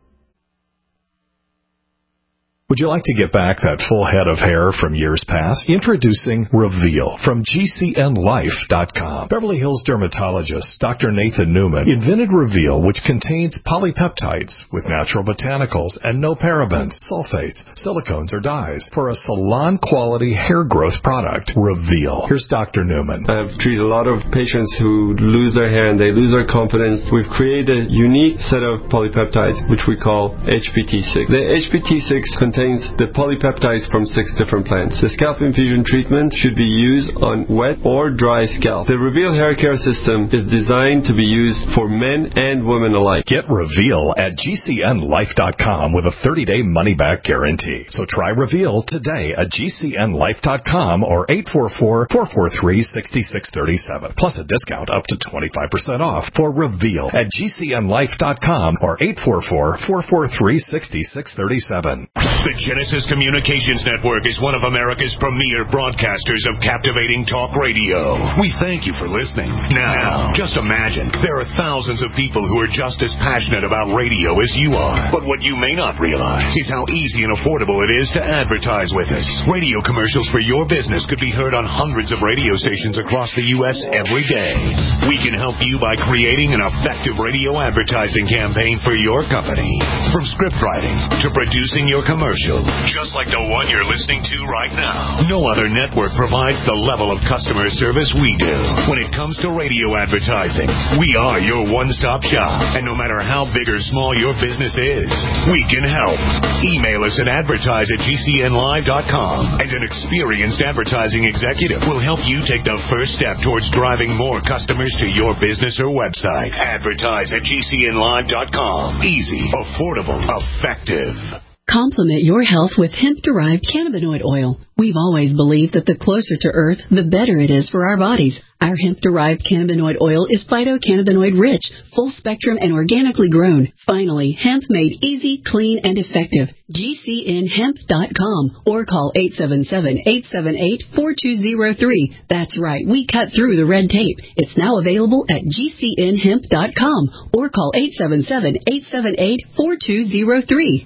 Would you like to get back that full head of hair from years past? Introducing Reveal from G C N Life dot com. Beverly Hills dermatologist Doctor Nathan Newman invented Reveal, which contains polypeptides with natural botanicals and no parabens, sulfates, silicones, or dyes for a salon-quality hair growth product. Reveal. Here's Doctor Newman. I've treated a lot of patients who lose their hair and they lose their confidence. We've created a unique set of polypeptides, which we call H P T six. The H P T six contains the polypeptides from six different plants. The scalp infusion treatment should be used on wet or dry scalp. The Reveal hair care system is designed to be used for men and women alike. Get Reveal at G C N Life dot com with a thirty-day money-back guarantee. So try Reveal today at G C N Life dot com or eight four four, four four three, six six three seven. Plus a discount up to twenty-five percent off for Reveal at G C N Life dot com or eight four four, four four three, six six three seven. The Genesis Communications Network is one of America's premier broadcasters of captivating talk radio. We thank you for listening. Now, just imagine, there are thousands of people who are just as passionate about radio as you are. But what you may not realize is how easy and affordable it is to advertise with us. Radio commercials for your business could be heard on hundreds of radio stations across the U S every day. We can help you by creating an effective radio advertising campaign for your company. From script writing to producing your commercial, just like the one you're listening to right now. No other network provides the level of customer service we do. When it comes to radio advertising, we are your one-stop shop. And no matter how big or small your business is, we can help. Email us at advertise at G C N Live dot com, and an experienced advertising executive will help you take the first step towards driving more customers to your business or website. Advertise at G C N Live dot com. Easy, affordable, effective. Complement your health with hemp-derived cannabinoid oil. We've always believed that the closer to Earth, the better it is for our bodies. Our hemp-derived cannabinoid oil is phytocannabinoid rich, full-spectrum, and organically grown. Finally, hemp made easy, clean, and effective. G C N hemp dot com or call eight seven seven, eight seven eight, four two zero three. That's right, we cut through the red tape. It's now available at G C N hemp dot com or call eight seven seven, eight seven eight, four two zero three.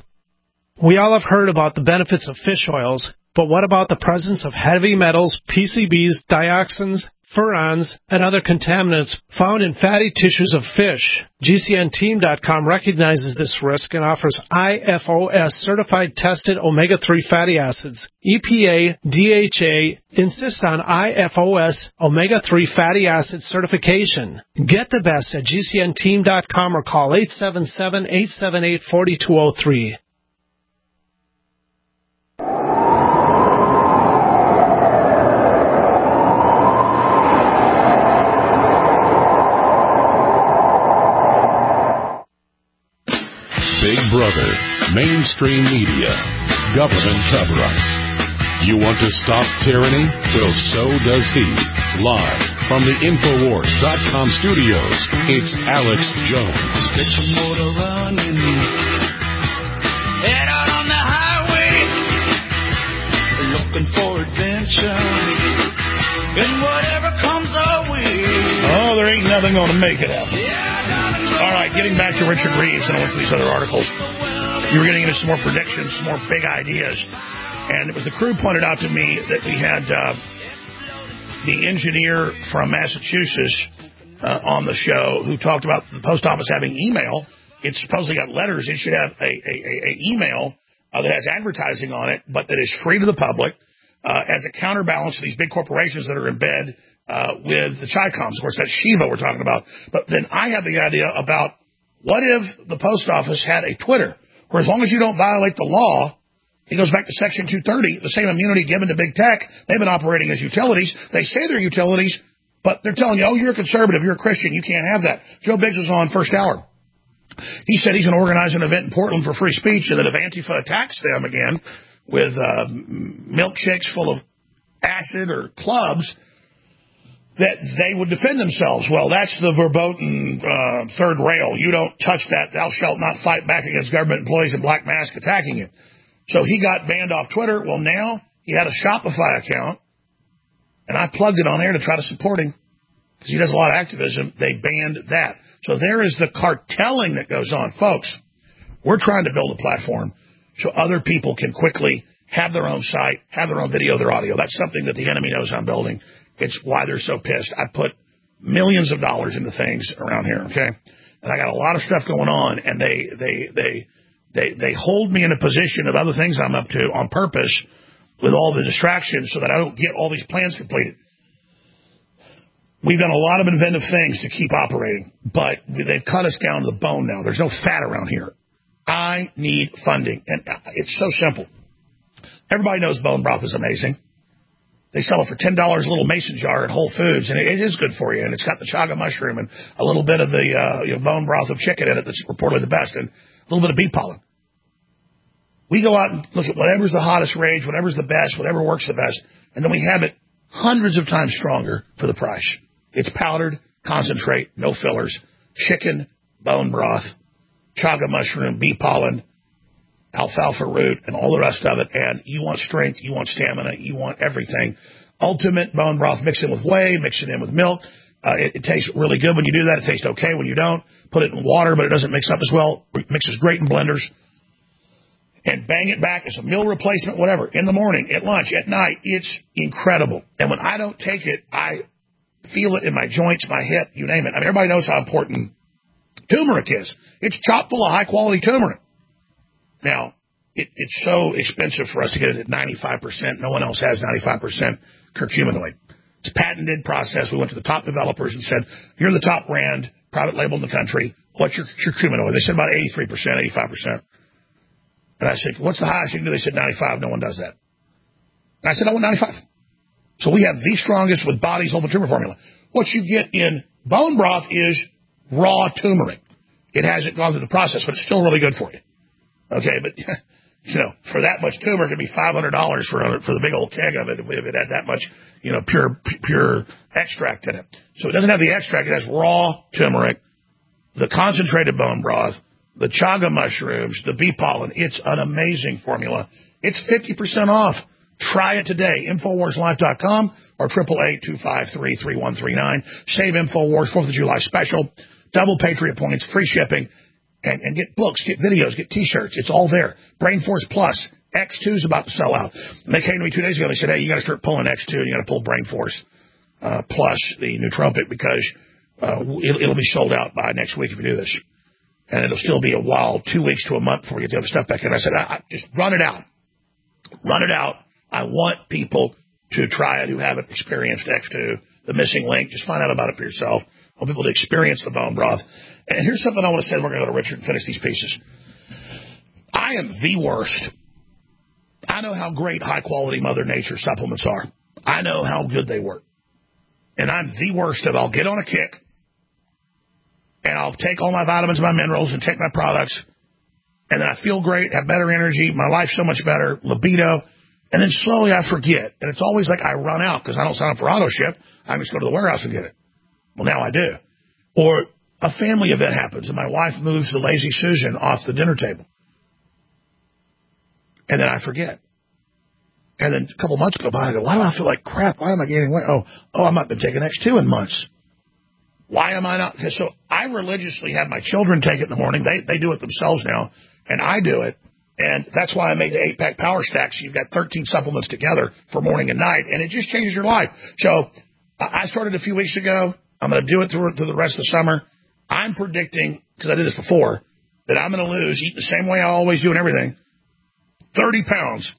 We all have heard about the benefits of fish oils, but what about the presence of heavy metals, P C Bs, dioxins, furans, and other contaminants found in fatty tissues of fish? G C N team dot com recognizes this risk and offers I F O S certified tested omega three fatty acids. E P A, D H A insist on I F O S omega three fatty acid certification. Get the best at G C N team dot com or call eight seven seven, eight seven eight, four two zero three. Big Brother, mainstream media, government cover-ups. You want to stop tyranny? Well, so does he. Live from the Infowars dot com studios, it's Alex Jones. Get your motor running. Head out on the highway, looking for adventure. And whatever comes our way. Oh, there ain't nothing going to make it happen. All right, getting back to Richard Reeves and I went through these other articles. You were getting into some more predictions, some more big ideas. And it was the crew pointed out to me that we had uh, the engineer from Massachusetts uh, on the show who talked about the post office having email. It's supposedly got letters. It should have a, a, a email uh, that has advertising on it, but that is free to the public uh, as a counterbalance to these big corporations that are in bed uh, with the Chi-Coms. Of course, that's Shiva we're talking about. But then I have the idea about what if the post office had a Twitter where as long as you don't violate the law, it goes back to Section two thirty, the same immunity given to big tech. They've been operating as utilities. They say they're utilities, but they're telling you, oh, you're a conservative, you're a Christian, you can't have that. Joe Biggs was on First Hour. He said he's going to organize an event in Portland for free speech, and that if Antifa attacks them again with uh, milkshakes full of acid or clubs, that they would defend themselves. Well, that's the verboten uh, third rail. You don't touch that. Thou shalt not fight back against government employees in black masks attacking you. So he got banned off Twitter. Well, now he had a Shopify account, and I plugged it on there to try to support him because he does a lot of activism. They banned that. So there is the cartelling that goes on. Folks, we're trying to build a platform so other people can quickly have their own site, have their own video, their audio. That's something that the enemy knows I'm building. It's why they're so pissed. I put millions of dollars into things around here, okay? And I got a lot of stuff going on, and they they they they they hold me in a position of other things I'm up to on purpose with all the distractions so that I don't get all these plans completed. We've done a lot of inventive things to keep operating, but they've cut us down to the bone now. There's no fat around here. I need funding, and it's so simple. Everybody knows bone broth is amazing. They sell it for ten dollars a little mason jar at Whole Foods, and it is good for you. And it's got the chaga mushroom and a little bit of the uh, you know, bone broth of chicken in it that's reportedly the best, and a little bit of bee pollen. We go out and look at whatever's the hottest rage, whatever's the best, whatever works the best, and then we have it hundreds of times stronger for the price. It's powdered, concentrate, no fillers, chicken, bone broth, chaga mushroom, bee pollen, alfalfa root, and all the rest of it. And you want strength, you want stamina, you want everything. Ultimate bone broth, mix it with whey, mix it in with milk. Uh, it, it tastes really good when you do that. It tastes okay when you don't. Put it in water, but it doesn't mix up as well. It mixes great in blenders. And bang it back as a meal replacement, whatever, in the morning, at lunch, at night. It's incredible. And when I don't take it, I feel it in my joints, my hip, you name it. I mean, everybody knows how important turmeric is. It's chock full of high-quality turmeric. Now, it, it's so expensive for us to get it at ninety-five percent. No one else has ninety-five percent curcuminoid. It's a patented process. We went to the top developers and said, you're the top brand, private label in the country. What's your curcuminoid? They said about eighty-three percent, eighty-five percent. And I said, what's the highest you can do? They said ninety-five. No one does that. And I said, I want ninety-five. So we have the strongest with Body's Whole Tumor Formula. What you get in bone broth is raw turmeric. It hasn't gone through the process, but it's still really good for you. Okay, but, you know, for that much turmeric, it'd be five hundred dollars for for the big old keg of it if it had that much, you know, pure pure extract in it. So it doesn't have the extract. It has raw turmeric, the concentrated bone broth, the chaga mushrooms, the bee pollen. It's an amazing formula. It's fifty percent off. Try it today. Infowars Life dot com or eight eight eight, two five three, three one three nine. Save Infowars, fourth of July special. Double Patriot points, free shipping. And, and get books, get videos, get T-shirts. It's all there. Brain Force Plus. X two is about to sell out. And they came to me two days ago. They said, hey, you got to start pulling X two. You got to pull Brain Force uh, Plus, the nootropic, because uh, it'll, it'll be sold out by next week if you do this. And it'll still be a while, two weeks to a month before we get the other stuff back in. I said, I, I, just run it out. Run it out. I want people to try it who haven't experienced X two. The missing link. Just find out about it for yourself. I want people to experience the bone broth. And here's something I want to say. We're going to go to Richard and finish these pieces. I am the worst. I know how great high-quality Mother Nature supplements are. I know how good they work. And I'm the worst of I'll get on a kick, and I'll take all my vitamins, my minerals, and take my products, and then I feel great, have better energy, my life's so much better, libido, and then slowly I forget. And it's always like I run out because I don't sign up for auto ship. I can just go to the warehouse and get it. Well, now I do. Or a family event happens, and my wife moves the Lazy Susan off the dinner table. And then I forget. And then a couple months go by, and I go, why do I feel like crap? Why am I gaining weight? Oh, oh, I've not been taking X two in months. Why am I not? So I religiously have my children take it in the morning. They they do it themselves now, and I do it. And that's why I made the eight-pack Power Stacks. You've got thirteen supplements together for morning and night, and it just changes your life. So I started a few weeks ago. I'm going to do it through, through the rest of the summer. I'm predicting, because I did this before, that I'm going to lose, eat the same way I always do and everything, thirty pounds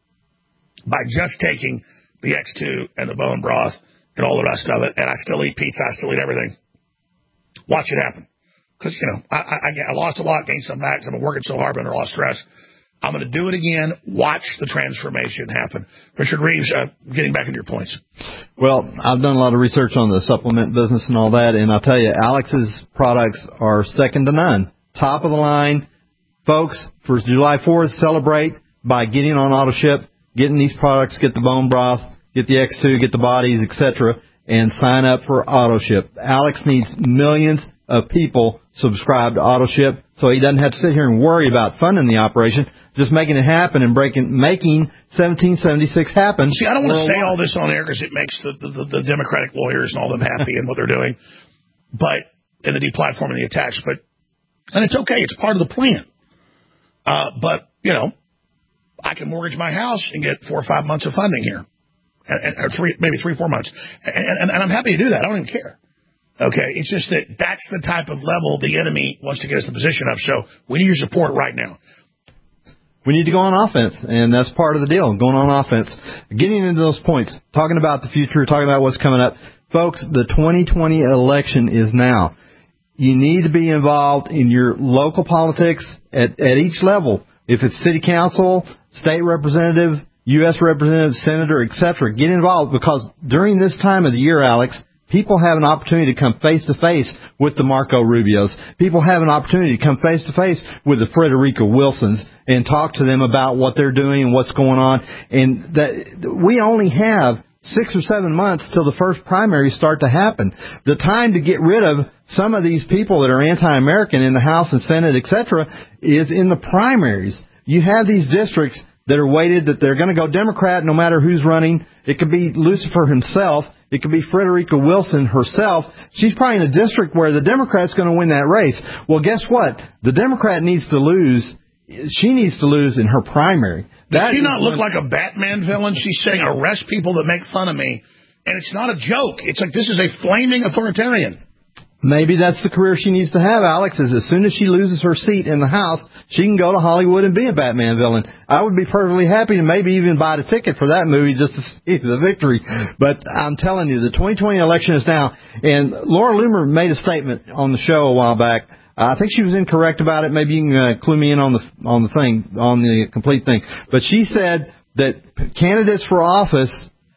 by just taking the X two and the bone broth and all the rest of it, and I still eat pizza, I still eat everything. Watch it happen. Because, you know, I, I, I lost a lot, gained some back, I've been working so hard, under a lot of stress. I'm going to do it again. Watch the transformation happen. Richard Reeves, uh, getting back into your points. Well, I've done a lot of research on the supplement business and all that, and I'll tell you, Alex's products are second to none. Top of the line. Folks, for July fourth, celebrate by getting on AutoShip, getting these products, get the bone broth, get the X two, get the bodies, et cetera, and sign up for AutoShip. Alex needs millions of people subscribed to AutoShip, so he doesn't have to sit here and worry about funding the operation, just making it happen and breaking, making seventeen seventy-six happen. See, I don't want to say all this on air because it makes the, the, the Democratic lawyers and all them happy in what they're doing, but in the deplatforming the attacks. But and it's okay; it's part of the plan. Uh, but you know, I can mortgage my house and get four or five months of funding here, and, and, or three, maybe three, four months, and, and, and I'm happy to do that. I don't even care. Okay, it's just that that's the type of level the enemy wants to get us in the position of. So we need your support right now. We need to go on offense, and that's part of the deal, going on offense. Getting into those points, talking about the future, talking about what's coming up. Folks, the twenty twenty election is now. You need to be involved in your local politics at, at each level. If it's city council, state representative, U S representative, senator, et cetera, get involved, because during this time of the year, Alex, people have an opportunity to come face-to-face with the Marco Rubios. People have an opportunity to come face-to-face with the Frederica Wilsons and talk to them about what they're doing and what's going on. And that we only have six or seven months till the first primaries start to happen. The time to get rid of some of these people that are anti-American in the House and Senate, et cetera, is in the primaries. You have these districts that are weighted that they're going to go Democrat no matter who's running. It could be Lucifer himself. It could be Frederica Wilson herself. She's probably in a district where the Democrat's going to win that race. Well, guess what? The Democrat needs to lose. She needs to lose in her primary. Does she not look like a Batman villain? She's saying, arrest people that make fun of me. And it's not a joke. It's like, this is a flaming authoritarian. Maybe that's the career she needs to have, Alex, is as soon as she loses her seat in the House, she can go to Hollywood and be a Batman villain. I would be perfectly happy to maybe even buy the ticket for that movie just to see the victory. But I'm telling you, the twenty twenty election is now. And Laura Loomer made a statement on the show a while back. I think she was incorrect about it. Maybe you can uh, clue me in on the on the thing, on the complete thing. But she said that candidates for office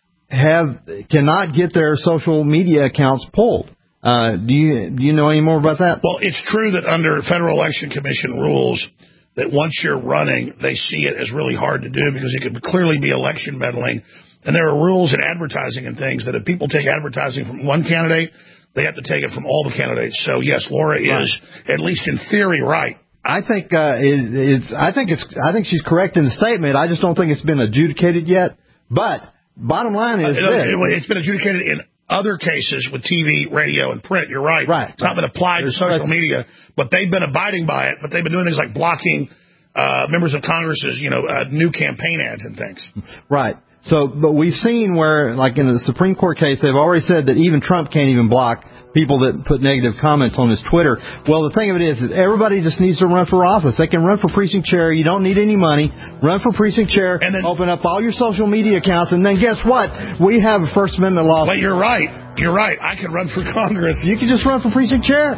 have cannot get their social media accounts pulled. Uh, do you do you know any more about that? Well, it's true that under Federal Election Commission rules, that once you're running, they see it as really hard to do because it could clearly be election meddling. And there are rules in advertising and things that if people take advertising from one candidate, they have to take it from all the candidates. So yes, Laura is, right, at least in theory, right. I think uh, it, it's. I think it's. I think she's correct in the statement. I just don't think it's been adjudicated yet. But bottom line is, uh, it, it, it's been adjudicated in other cases with T V, radio, and print. You're right. Right. It's not been applied There's to social right. media, but they've been abiding by it. But they've been doing things like blocking uh, members of Congress's, you know, uh, new campaign ads and things. Right. So, but we've seen where, like in the Supreme Court case, they've already said that even Trump can't even block people that put negative comments on his Twitter. Well, the thing of it is, is everybody just needs to run for office. They can run for precinct chair. You don't need any money. Run for precinct chair. And then open up all your social media accounts. And then guess what? We have a First Amendment law. But you're right. You're right. I can run for Congress. You can just run for precinct chair.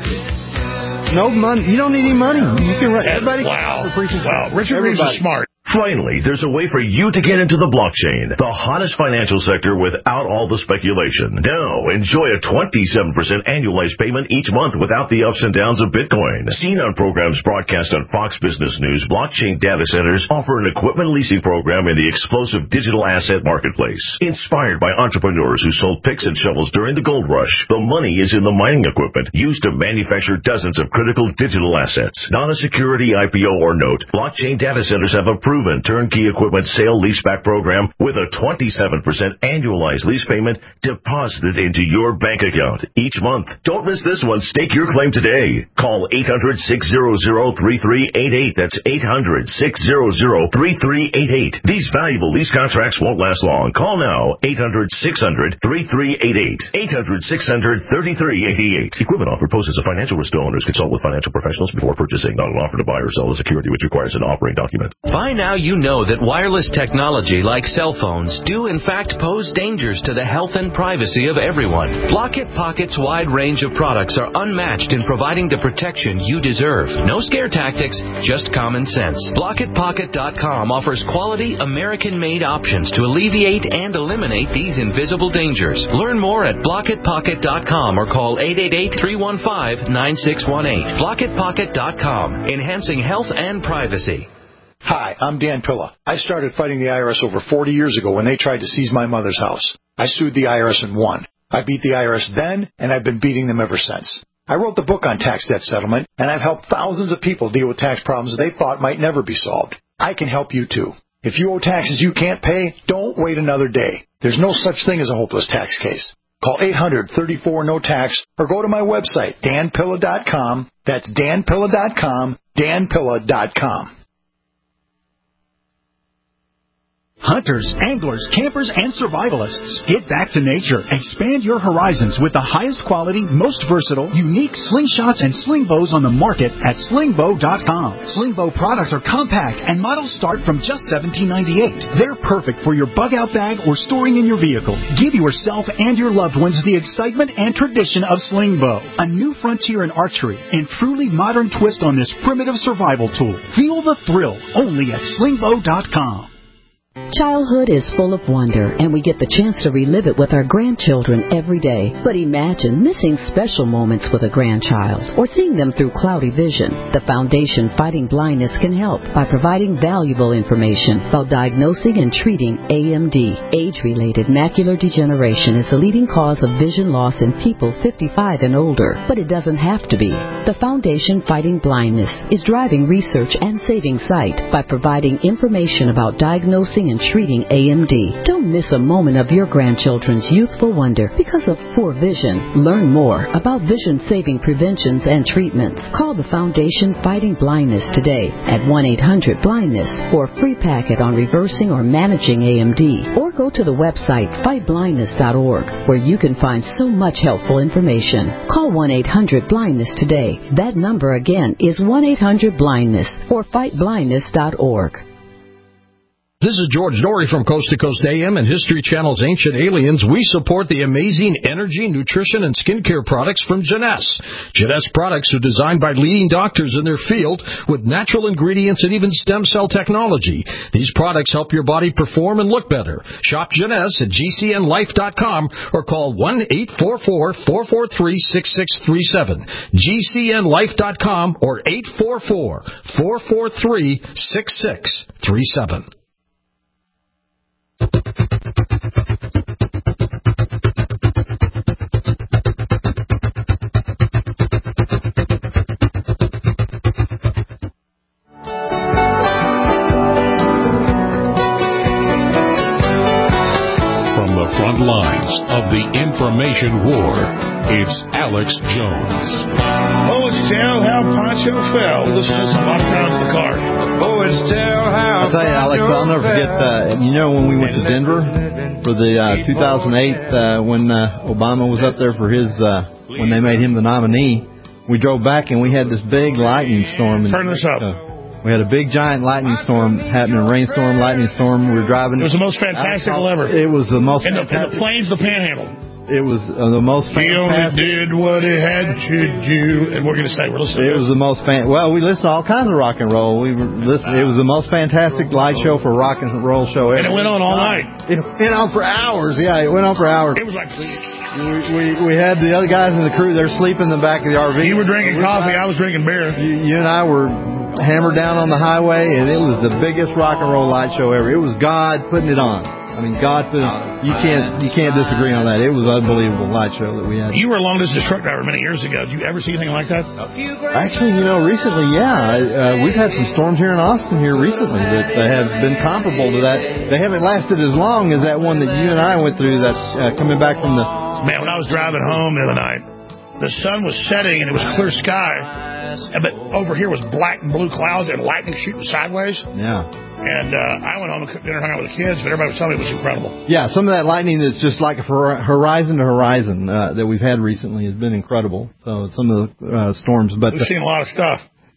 No money. You don't need any money. You can run. Everybody wow. can run for precinct wow. chair. Richard Reeves is smart. Finally, there's a way for you to get into the blockchain, the hottest financial sector without all the speculation. Now, enjoy a twenty-seven percent annualized payment each month without the ups and downs of Bitcoin. Seen on programs broadcast on Fox Business News, blockchain data centers offer an equipment leasing program in the explosive digital asset marketplace. Inspired by entrepreneurs who sold picks and shovels during the gold rush, the money is in the mining equipment used to manufacture dozens of critical digital assets. Not a security I P O or note, blockchain data centers have a proven turnkey equipment sale leaseback program with a twenty-seven percent annualized lease payment deposited into your bank account each month. Don't miss this one. Stake your claim today. Call eight hundred, six hundred, three three eight eight. That's eight hundred, six hundred, three three eight eight. These valuable lease contracts won't last long. Call now. eight hundred, six hundred, three three eight eight. eight hundred, six hundred, three three eight eight. Equipment offer poses a financial risk to owners. Consult with financial professionals before purchasing. Not an offer to buy or sell a security which requires an offering document. Buy now. now you know that wireless technology like cell phones do in fact pose dangers to the health and privacy of everyone. Block-It Pocket's wide range of products are unmatched in providing the protection you deserve. No scare tactics, just common sense. Block It Pocket dot com offers quality American-made options to alleviate and eliminate these invisible dangers. Learn more at Block It Pocket dot com or call eight eight eight, three one five, nine six one eight. Block It Pocket dot com, enhancing health and privacy. Hi, I'm Dan Pilla. I started fighting the I R S over forty years ago when they tried to seize my mother's house. I sued the I R S and won. I beat the I R S then, and I've been beating them ever since. I wrote the book on tax debt settlement, and I've helped thousands of people deal with tax problems they thought might never be solved. I can help you too. If you owe taxes you can't pay, don't wait another day. There's no such thing as a hopeless tax case. Call eight hundred, thirty-four, no tax or go to my website, Dan Pilla dot com. That's Dan Pilla dot com, Dan Pilla dot com. Hunters, anglers, campers, and survivalists. Get back to nature. Expand your horizons with the highest quality, most versatile, unique slingshots and sling bows on the market at sling bow dot com. Sling bow products are compact and models start from just seventeen ninety-eight. They're perfect for your bug-out bag or storing in your vehicle. Give yourself and your loved ones the excitement and tradition of sling bow. A new frontier in archery and truly modern twist on this primitive survival tool. Feel the thrill only at sling bow dot com. Childhood is full of wonder, and we get the chance to relive it with our grandchildren every day. But imagine missing special moments with a grandchild or seeing them through cloudy vision. The Foundation Fighting Blindness can help by providing valuable information about diagnosing and treating A M D. Age-related macular degeneration is the leading cause of vision loss in people fifty-five and older, but it doesn't have to be. The Foundation Fighting Blindness is driving research and saving sight by providing information about diagnosing and treating A M D. Don't miss a moment of your grandchildren's youthful wonder because of poor vision. Learn more about vision-saving preventions and treatments. Call the Foundation Fighting Blindness today at one eight hundred blindness for a free packet on reversing or managing A M D. Or go to the website fight blindness dot org where you can find so much helpful information. Call one eight hundred blindness today. That number again is one eight hundred blindness or fight blindness dot org. This is George Dory from Coast to Coast A M and History Channel's Ancient Aliens. We support the amazing energy, nutrition, and skincare products from Jeunesse. Jeunesse products are designed by leading doctors in their field with natural ingredients and even stem cell technology. These products help your body perform and look better. Shop Jeunesse at G C N life dot com or call one eight four four, four four three, six six three seven. G C N life dot com or eight four four, four four three, six six three seven. Front lines of the information war, it's Alex Jones. Oh, it's tell how Pancho fell. Listen to this a lot of times in the car. Oh, it's tell how. I'll tell you, Alex, I'll never forget. Uh, you know, when we went to Denver for the uh, two thousand eight, uh, when uh, Obama was up there for his, uh, when they made him the nominee, we drove back and we had this big lightning storm. Turn this up. Uh, We had a big, giant lightning storm happening, rainstorm, lightning storm. We were driving. It was the most fantastical ever. It was the most and the, fantastic. and the planes, the panhandle. It was uh, the most he fantastic. He only did what he had to do. And we're going to say, we're listening. It was the most fan. Well, we listened to all kinds of rock and roll. We were listening. It was the most fantastic light show for rock and roll show ever. And it went on all night. It went on for hours. Yeah, it went on for hours. It was like... We, we, we had the other guys in the crew. They're sleeping in the back of the R V. You were drinking we coffee. I was drinking beer. You, you and I were hammered down on the highway, and it was the biggest rock and roll light show ever. It was God putting it on. I mean, God put it on. You can't, you can't disagree on that. It was an unbelievable light show that we had. You were a long-distance truck driver many years ago. Did you ever see anything like that? Actually, you know, recently, yeah. Uh, we've had some storms here in Austin here recently that uh, have been comparable to that. They haven't lasted as long as that one that you and I went through, that uh, coming back from the... Man, when I was driving home the other night, the sun was setting and it was clear sky, but over here was black and blue clouds and lightning shooting sideways. Yeah. And uh, I went home and cooked dinner, hung out with the kids, but everybody was telling me it was incredible. Yeah, some of that lightning that's just like horizon to horizon uh, that we've had recently has been incredible. So some of the uh, storms, but we've seen a lot of stuff.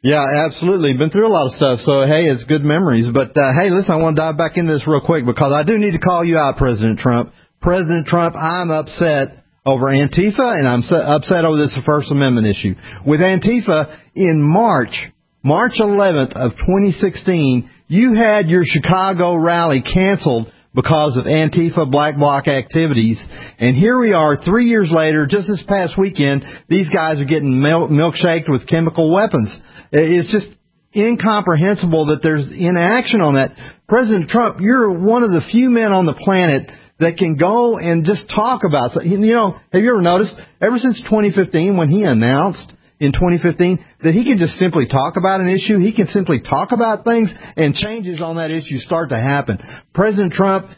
Yeah, absolutely. Been through a lot of stuff, so, hey, it's good memories. But, uh, hey, listen, I want to dive back into this real quick because I do need to call you out, President Trump. President Trump, I'm upset over Antifa, and I'm upset over this First Amendment issue. With Antifa, in March, March eleventh of twenty sixteen, you had your Chicago rally canceled because of Antifa Black Bloc activities. And here we are three years later, just this past weekend, these guys are getting mil- milkshaked with chemical weapons. It's just incomprehensible that there's inaction on that. President Trump, you're one of the few men on the planet that can go and just talk about it. You know, have you ever noticed, ever since twenty fifteen, when he announced in twenty fifteen that he can just simply talk about an issue, he can simply talk about things, and changes on that issue start to happen. President Trump,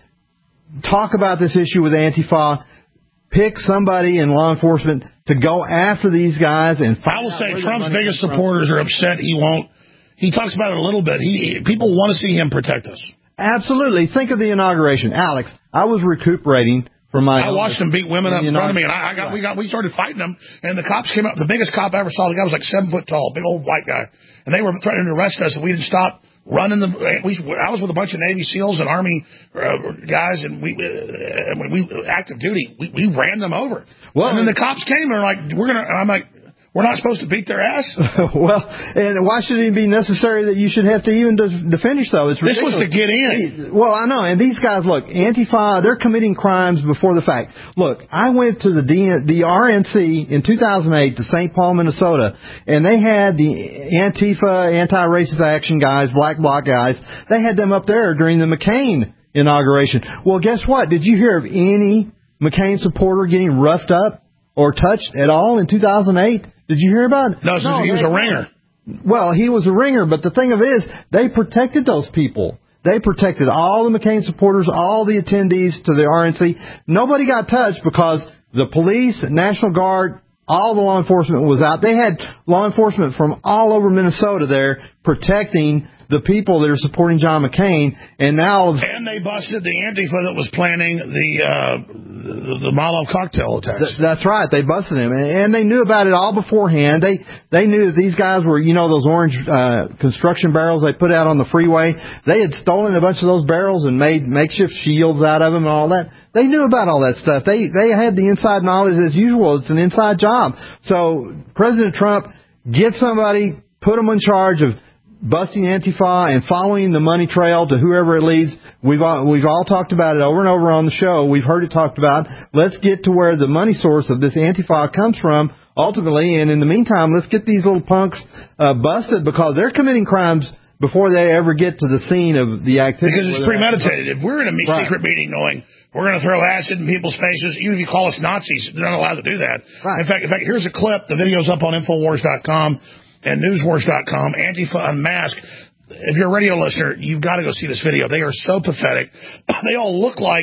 talk about this issue with Antifa. Pick somebody in law enforcement to go after these guys and find I will out say where Trump's the money biggest comes from. supporters are upset he won't. He talks about it a little bit. He People want to see him protect us. Absolutely. Think of the inauguration. Alex, I was recuperating from my... I watched him beat women up in front of me, and I, I got right. we got we started fighting them, and the cops came up. The biggest cop I ever saw, the guy was like seven foot tall, big old white guy, and they were threatening to arrest us, and we didn't stop running the. We I was with a bunch of Navy SEALs and Army uh, guys, and we uh, when we active duty, we, we ran them over. Well, and then the cops came and were like, "We're gonna." And I'm like, "We're not supposed to beat their ass." Well, and why should it be necessary that you should have to even de- defend yourself? It's ridiculous. This was to get in. Well, I know, and these guys, look, Antifa, they're committing crimes before the fact. Look, I went to the D N, the R N C in two thousand eight to Saint Paul, Minnesota, and they had the Antifa, anti-racist action guys, Black Bloc guys. They had them up there during the McCain inauguration. Well, guess what? Did you hear of any McCain supporter getting roughed up or touched at all in two thousand eight? Did you hear about it? No, no he was a ringer. Well, he was a ringer, but the thing of it is, they protected those people. They protected all the McCain supporters, all the attendees to the R N C. Nobody got touched because the police, National Guard, all the law enforcement was out. They had law enforcement from all over Minnesota there protecting the people that are supporting John McCain, and now... And they busted the Antifa that was planning the uh, the, the Molotov cocktail attacks. Th- that's right. They busted him, and, and they knew about it all beforehand. They they knew that these guys were, you know, those orange uh, construction barrels they put out on the freeway. They had stolen a bunch of those barrels and made makeshift shields out of them and all that. They knew about all that stuff. They they had the inside knowledge as usual. It's an inside job. So President Trump, get somebody, put them in charge of busting Antifa and following the money trail to whoever it leads. We've all, we've all talked about it over and over on the show. We've heard it talked about. Let's get to where the money source of this Antifa comes from ultimately. And in the meantime, let's get these little punks uh, busted because they're committing crimes before they ever get to the scene of the activity. Because it's premeditated. If we're in a right. secret meeting knowing we're going to throw acid in people's faces, even if you call us Nazis, they're not allowed to do that. Right. In fact, in fact, here's a clip. The video's up on Infowars dot com. And Newswars dot com, Antifa Unmasked. If you're a radio listener, you've got to go see this video. They are so pathetic. They all look like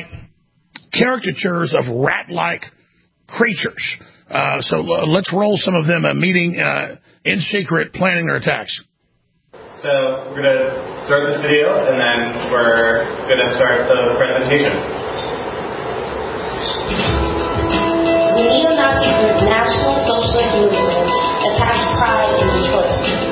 caricatures of rat-like creatures. Uh, so uh, let's roll some of them uh, meeting uh, in secret, planning their attacks. So we're going to start this video, and then we're going to start the presentation. The neo-Nazi group National Socialist Movement attacked Pride in Detroit.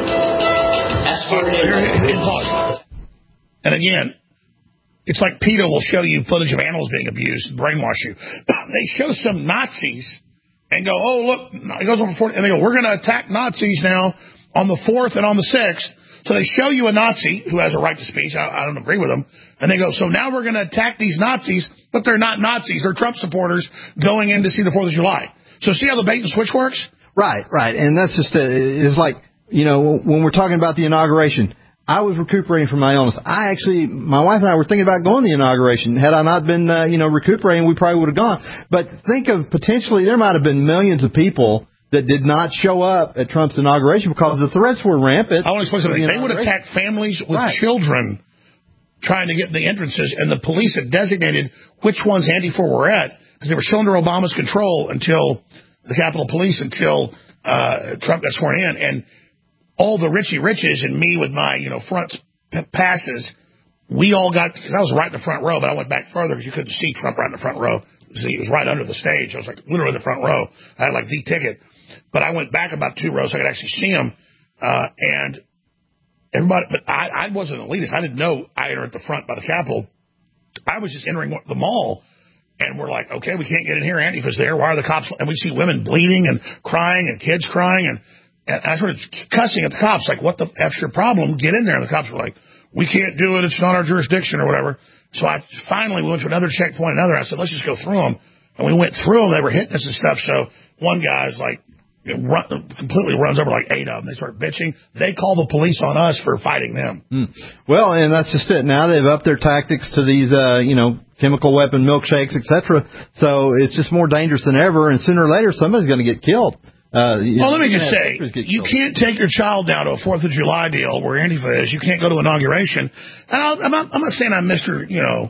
And again, it's like PETA will show you footage of animals being abused and brainwash you. They show some Nazis and go, oh, look, it goes on for forty, and they go, we're going to attack Nazis now on the fourth and on the sixth. So they show you a Nazi who has a right to speech. I, I don't agree with them. And they go, so now we're going to attack these Nazis, but they're not Nazis. They're Trump supporters going in to see the fourth of July. So see how the bait and switch works? Right, right. And that's just, a, it's like, you know, when we're talking about the inauguration, I was recuperating from my illness. I actually, my wife and I were thinking about going to the inauguration. Had I not been, uh, you know, recuperating, we probably would have gone. But think of potentially there might have been millions of people that did not show up at Trump's inauguration because the threats were rampant. I want to explain something. They would attack families with right. children trying to get in the entrances, and the police had designated which ones Antifa were at because they were still under Obama's control until the Capitol Police, until uh, Trump got sworn in. And all the Richie Riches and me with my, you know, front p- passes, we all got, because I was right in the front row, but I went back further because you couldn't see Trump right in the front row. See, it was right under the stage. I was like literally in the front row. I had like the ticket. But I went back about two rows so I could actually see him. Uh, and everybody, but I, I wasn't an elitist. I didn't know I entered at the front by the Capitol. I was just entering the mall, and we're like, okay, we can't get in here. Antifa's there. Why are the cops? And we see women bleeding and crying and kids crying. And, and I started cussing at the cops, like, what the F's your problem? Get in there. And the cops were like, we can't do it. It's not our jurisdiction or whatever. So I finally we went to another checkpoint, another. I said, let's just go through them. And we went through them. They were hitting us and stuff. So one guy's like, run, completely runs over like eight of them. They start bitching. They call the police on us for fighting them. Mm. Well, and that's just it. Now they've upped their tactics to these, uh, you know, chemical weapon milkshakes, et cetera. So it's just more dangerous than ever. And sooner or later, somebody's going to get killed. Uh, well, let me just say, you can't take your child down to a Fourth of July deal where Antifa is. You can't go to inauguration. And I'll, I'm, not, I'm not saying I'm Mister, you know,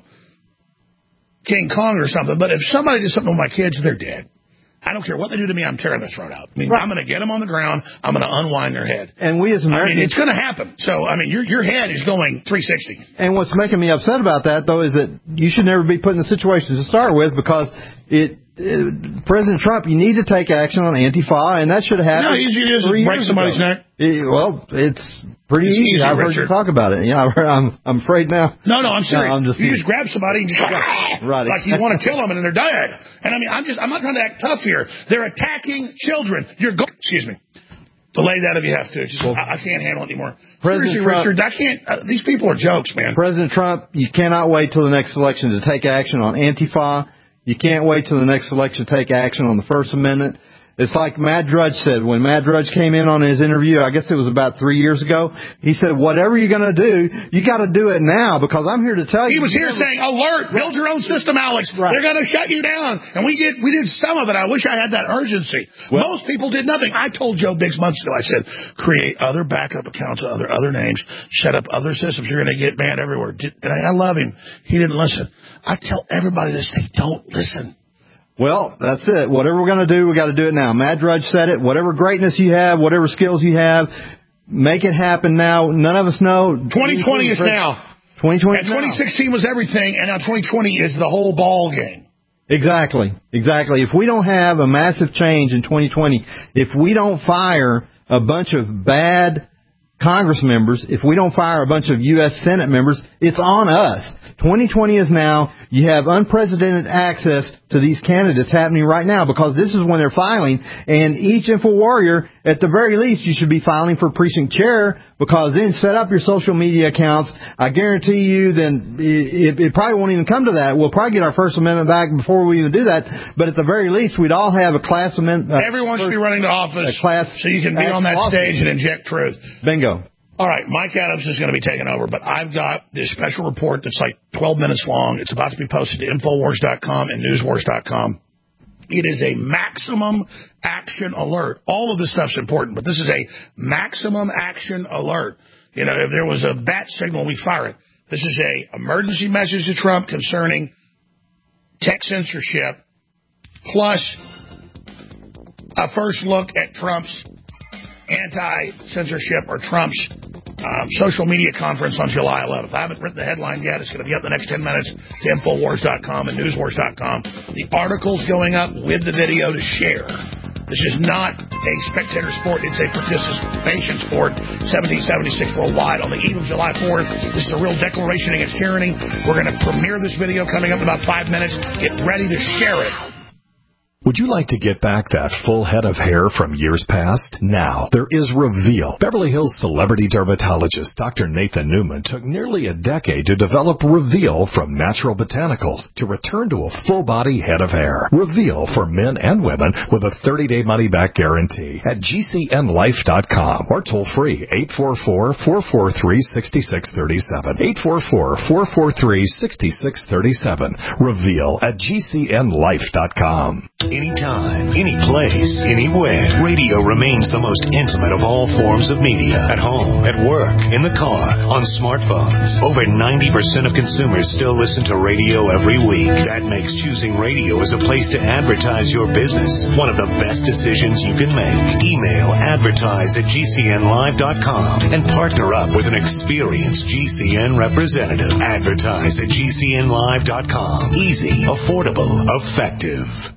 King Kong or something, but if somebody did something with my kids, they're dead. I don't care what they do to me. I'm tearing their throat out. I mean, right. I'm going to get them on the ground. I'm going to unwind their head. And we as Americans, I mean, it's going to happen. So, I mean, your your head is going three sixty. And what's making me upset about that, though, is that you should never be put in the situation to start with because it. Uh, President Trump, you need to take action on Antifa, and that should have happened. No, easy it is to break somebody's neck. It, well, it's pretty it's easy. easy. I've Richard. heard you talk about it. Yeah, I'm, I'm afraid now. No, no, I'm serious. No, I'm just you easy. just grab somebody and just right. like you want to kill them, and they're dead. And I mean, I'm just, I'm not trying to act tough here. They're attacking children. You're go- excuse me. Delay that if you have to. Just, well, I, I can't handle it anymore. Seriously, Trump, Richard, I can't. Uh, these people are jokes, man. President Trump, you cannot wait till the next election to take action on Antifa. You can't wait till the next election to take action on the First Amendment. It's like Matt Drudge said when Matt Drudge came in on his interview, I guess it was about three years ago. He said, whatever you're going to do, you got to do it now because I'm here to tell you. He was here never... saying, alert, build your own system, Alex. Right. They're going to shut you down. And we did, we did some of it. I wish I had that urgency. Well, most people did nothing. I told Joe Biggs months ago, I said, create other backup accounts, other, other names, set up other systems. You're going to get banned everywhere. And I, I love him. He didn't listen. I tell everybody this, they don't listen. Well, that's it. Whatever we're going to do, we got to do it now. Matt Drudge said it. Whatever greatness you have, whatever skills you have, make it happen now. None of us know. twenty twenty is now. twenty twenty and twenty sixteen was everything, and now twenty twenty is the whole ball game. Exactly. Exactly. If we don't have a massive change in twenty twenty, if we don't fire a bunch of bad Congress members, if we don't fire a bunch of U S Senate members, it's on us. twenty twenty is now. You have unprecedented access to these candidates happening right now because this is when they're filing. And each InfoWarrior, at the very least, you should be filing for precinct chair because then set up your social media accounts. I guarantee you then it, it probably won't even come to that. We'll probably get our First Amendment back before we even do that. But at the very least, we'd all have a class amendment. Uh, Everyone should be running to office class so you can be on that stage and inject truth. Bingo. All right, Mike Adams is going to be taking over, but I've got this special report that's like twelve minutes long. It's about to be posted to Infowars dot com and Newswars dot com. It is a maximum action alert. All of this stuff's important, but this is a maximum action alert. You know, if there was a bat signal, we fire it. This is a emergency message to Trump concerning tech censorship, plus a first look at Trump's anti-censorship or Trump's um, social media conference on July eleventh. I haven't written the headline yet. It's going to be up the next ten minutes to Infowars dot com and Newswars dot com. The article's going up with the video to share. This is not a spectator sport. It's a participation sport, seventeen seventy-six worldwide. On the eve of July fourth, this is a real declaration against tyranny. We're going to premiere this video coming up in about five minutes. Get ready to share it. Would you like to get back that full head of hair from years past? Now, there is Reveal. Beverly Hills celebrity dermatologist Doctor Nathan Newman took nearly a decade to develop Reveal from natural botanicals to return to a full-body head of hair. Reveal for men and women with a thirty-day money-back guarantee at G C N life dot com or toll-free eight four four, four four three, six six three seven. eight four four, four four three, six six three seven. Reveal at G C N life dot com. Anytime, any place, anywhere. Radio remains the most intimate of all forms of media. At home, at work, in the car, on smartphones. Over ninety percent of consumers still listen to radio every week. That makes choosing radio as a place to advertise your business one of the best decisions you can make. Email advertise at G C N live dot com and partner up with an experienced G C N representative. Advertise at G C N live dot com. Easy, affordable, effective.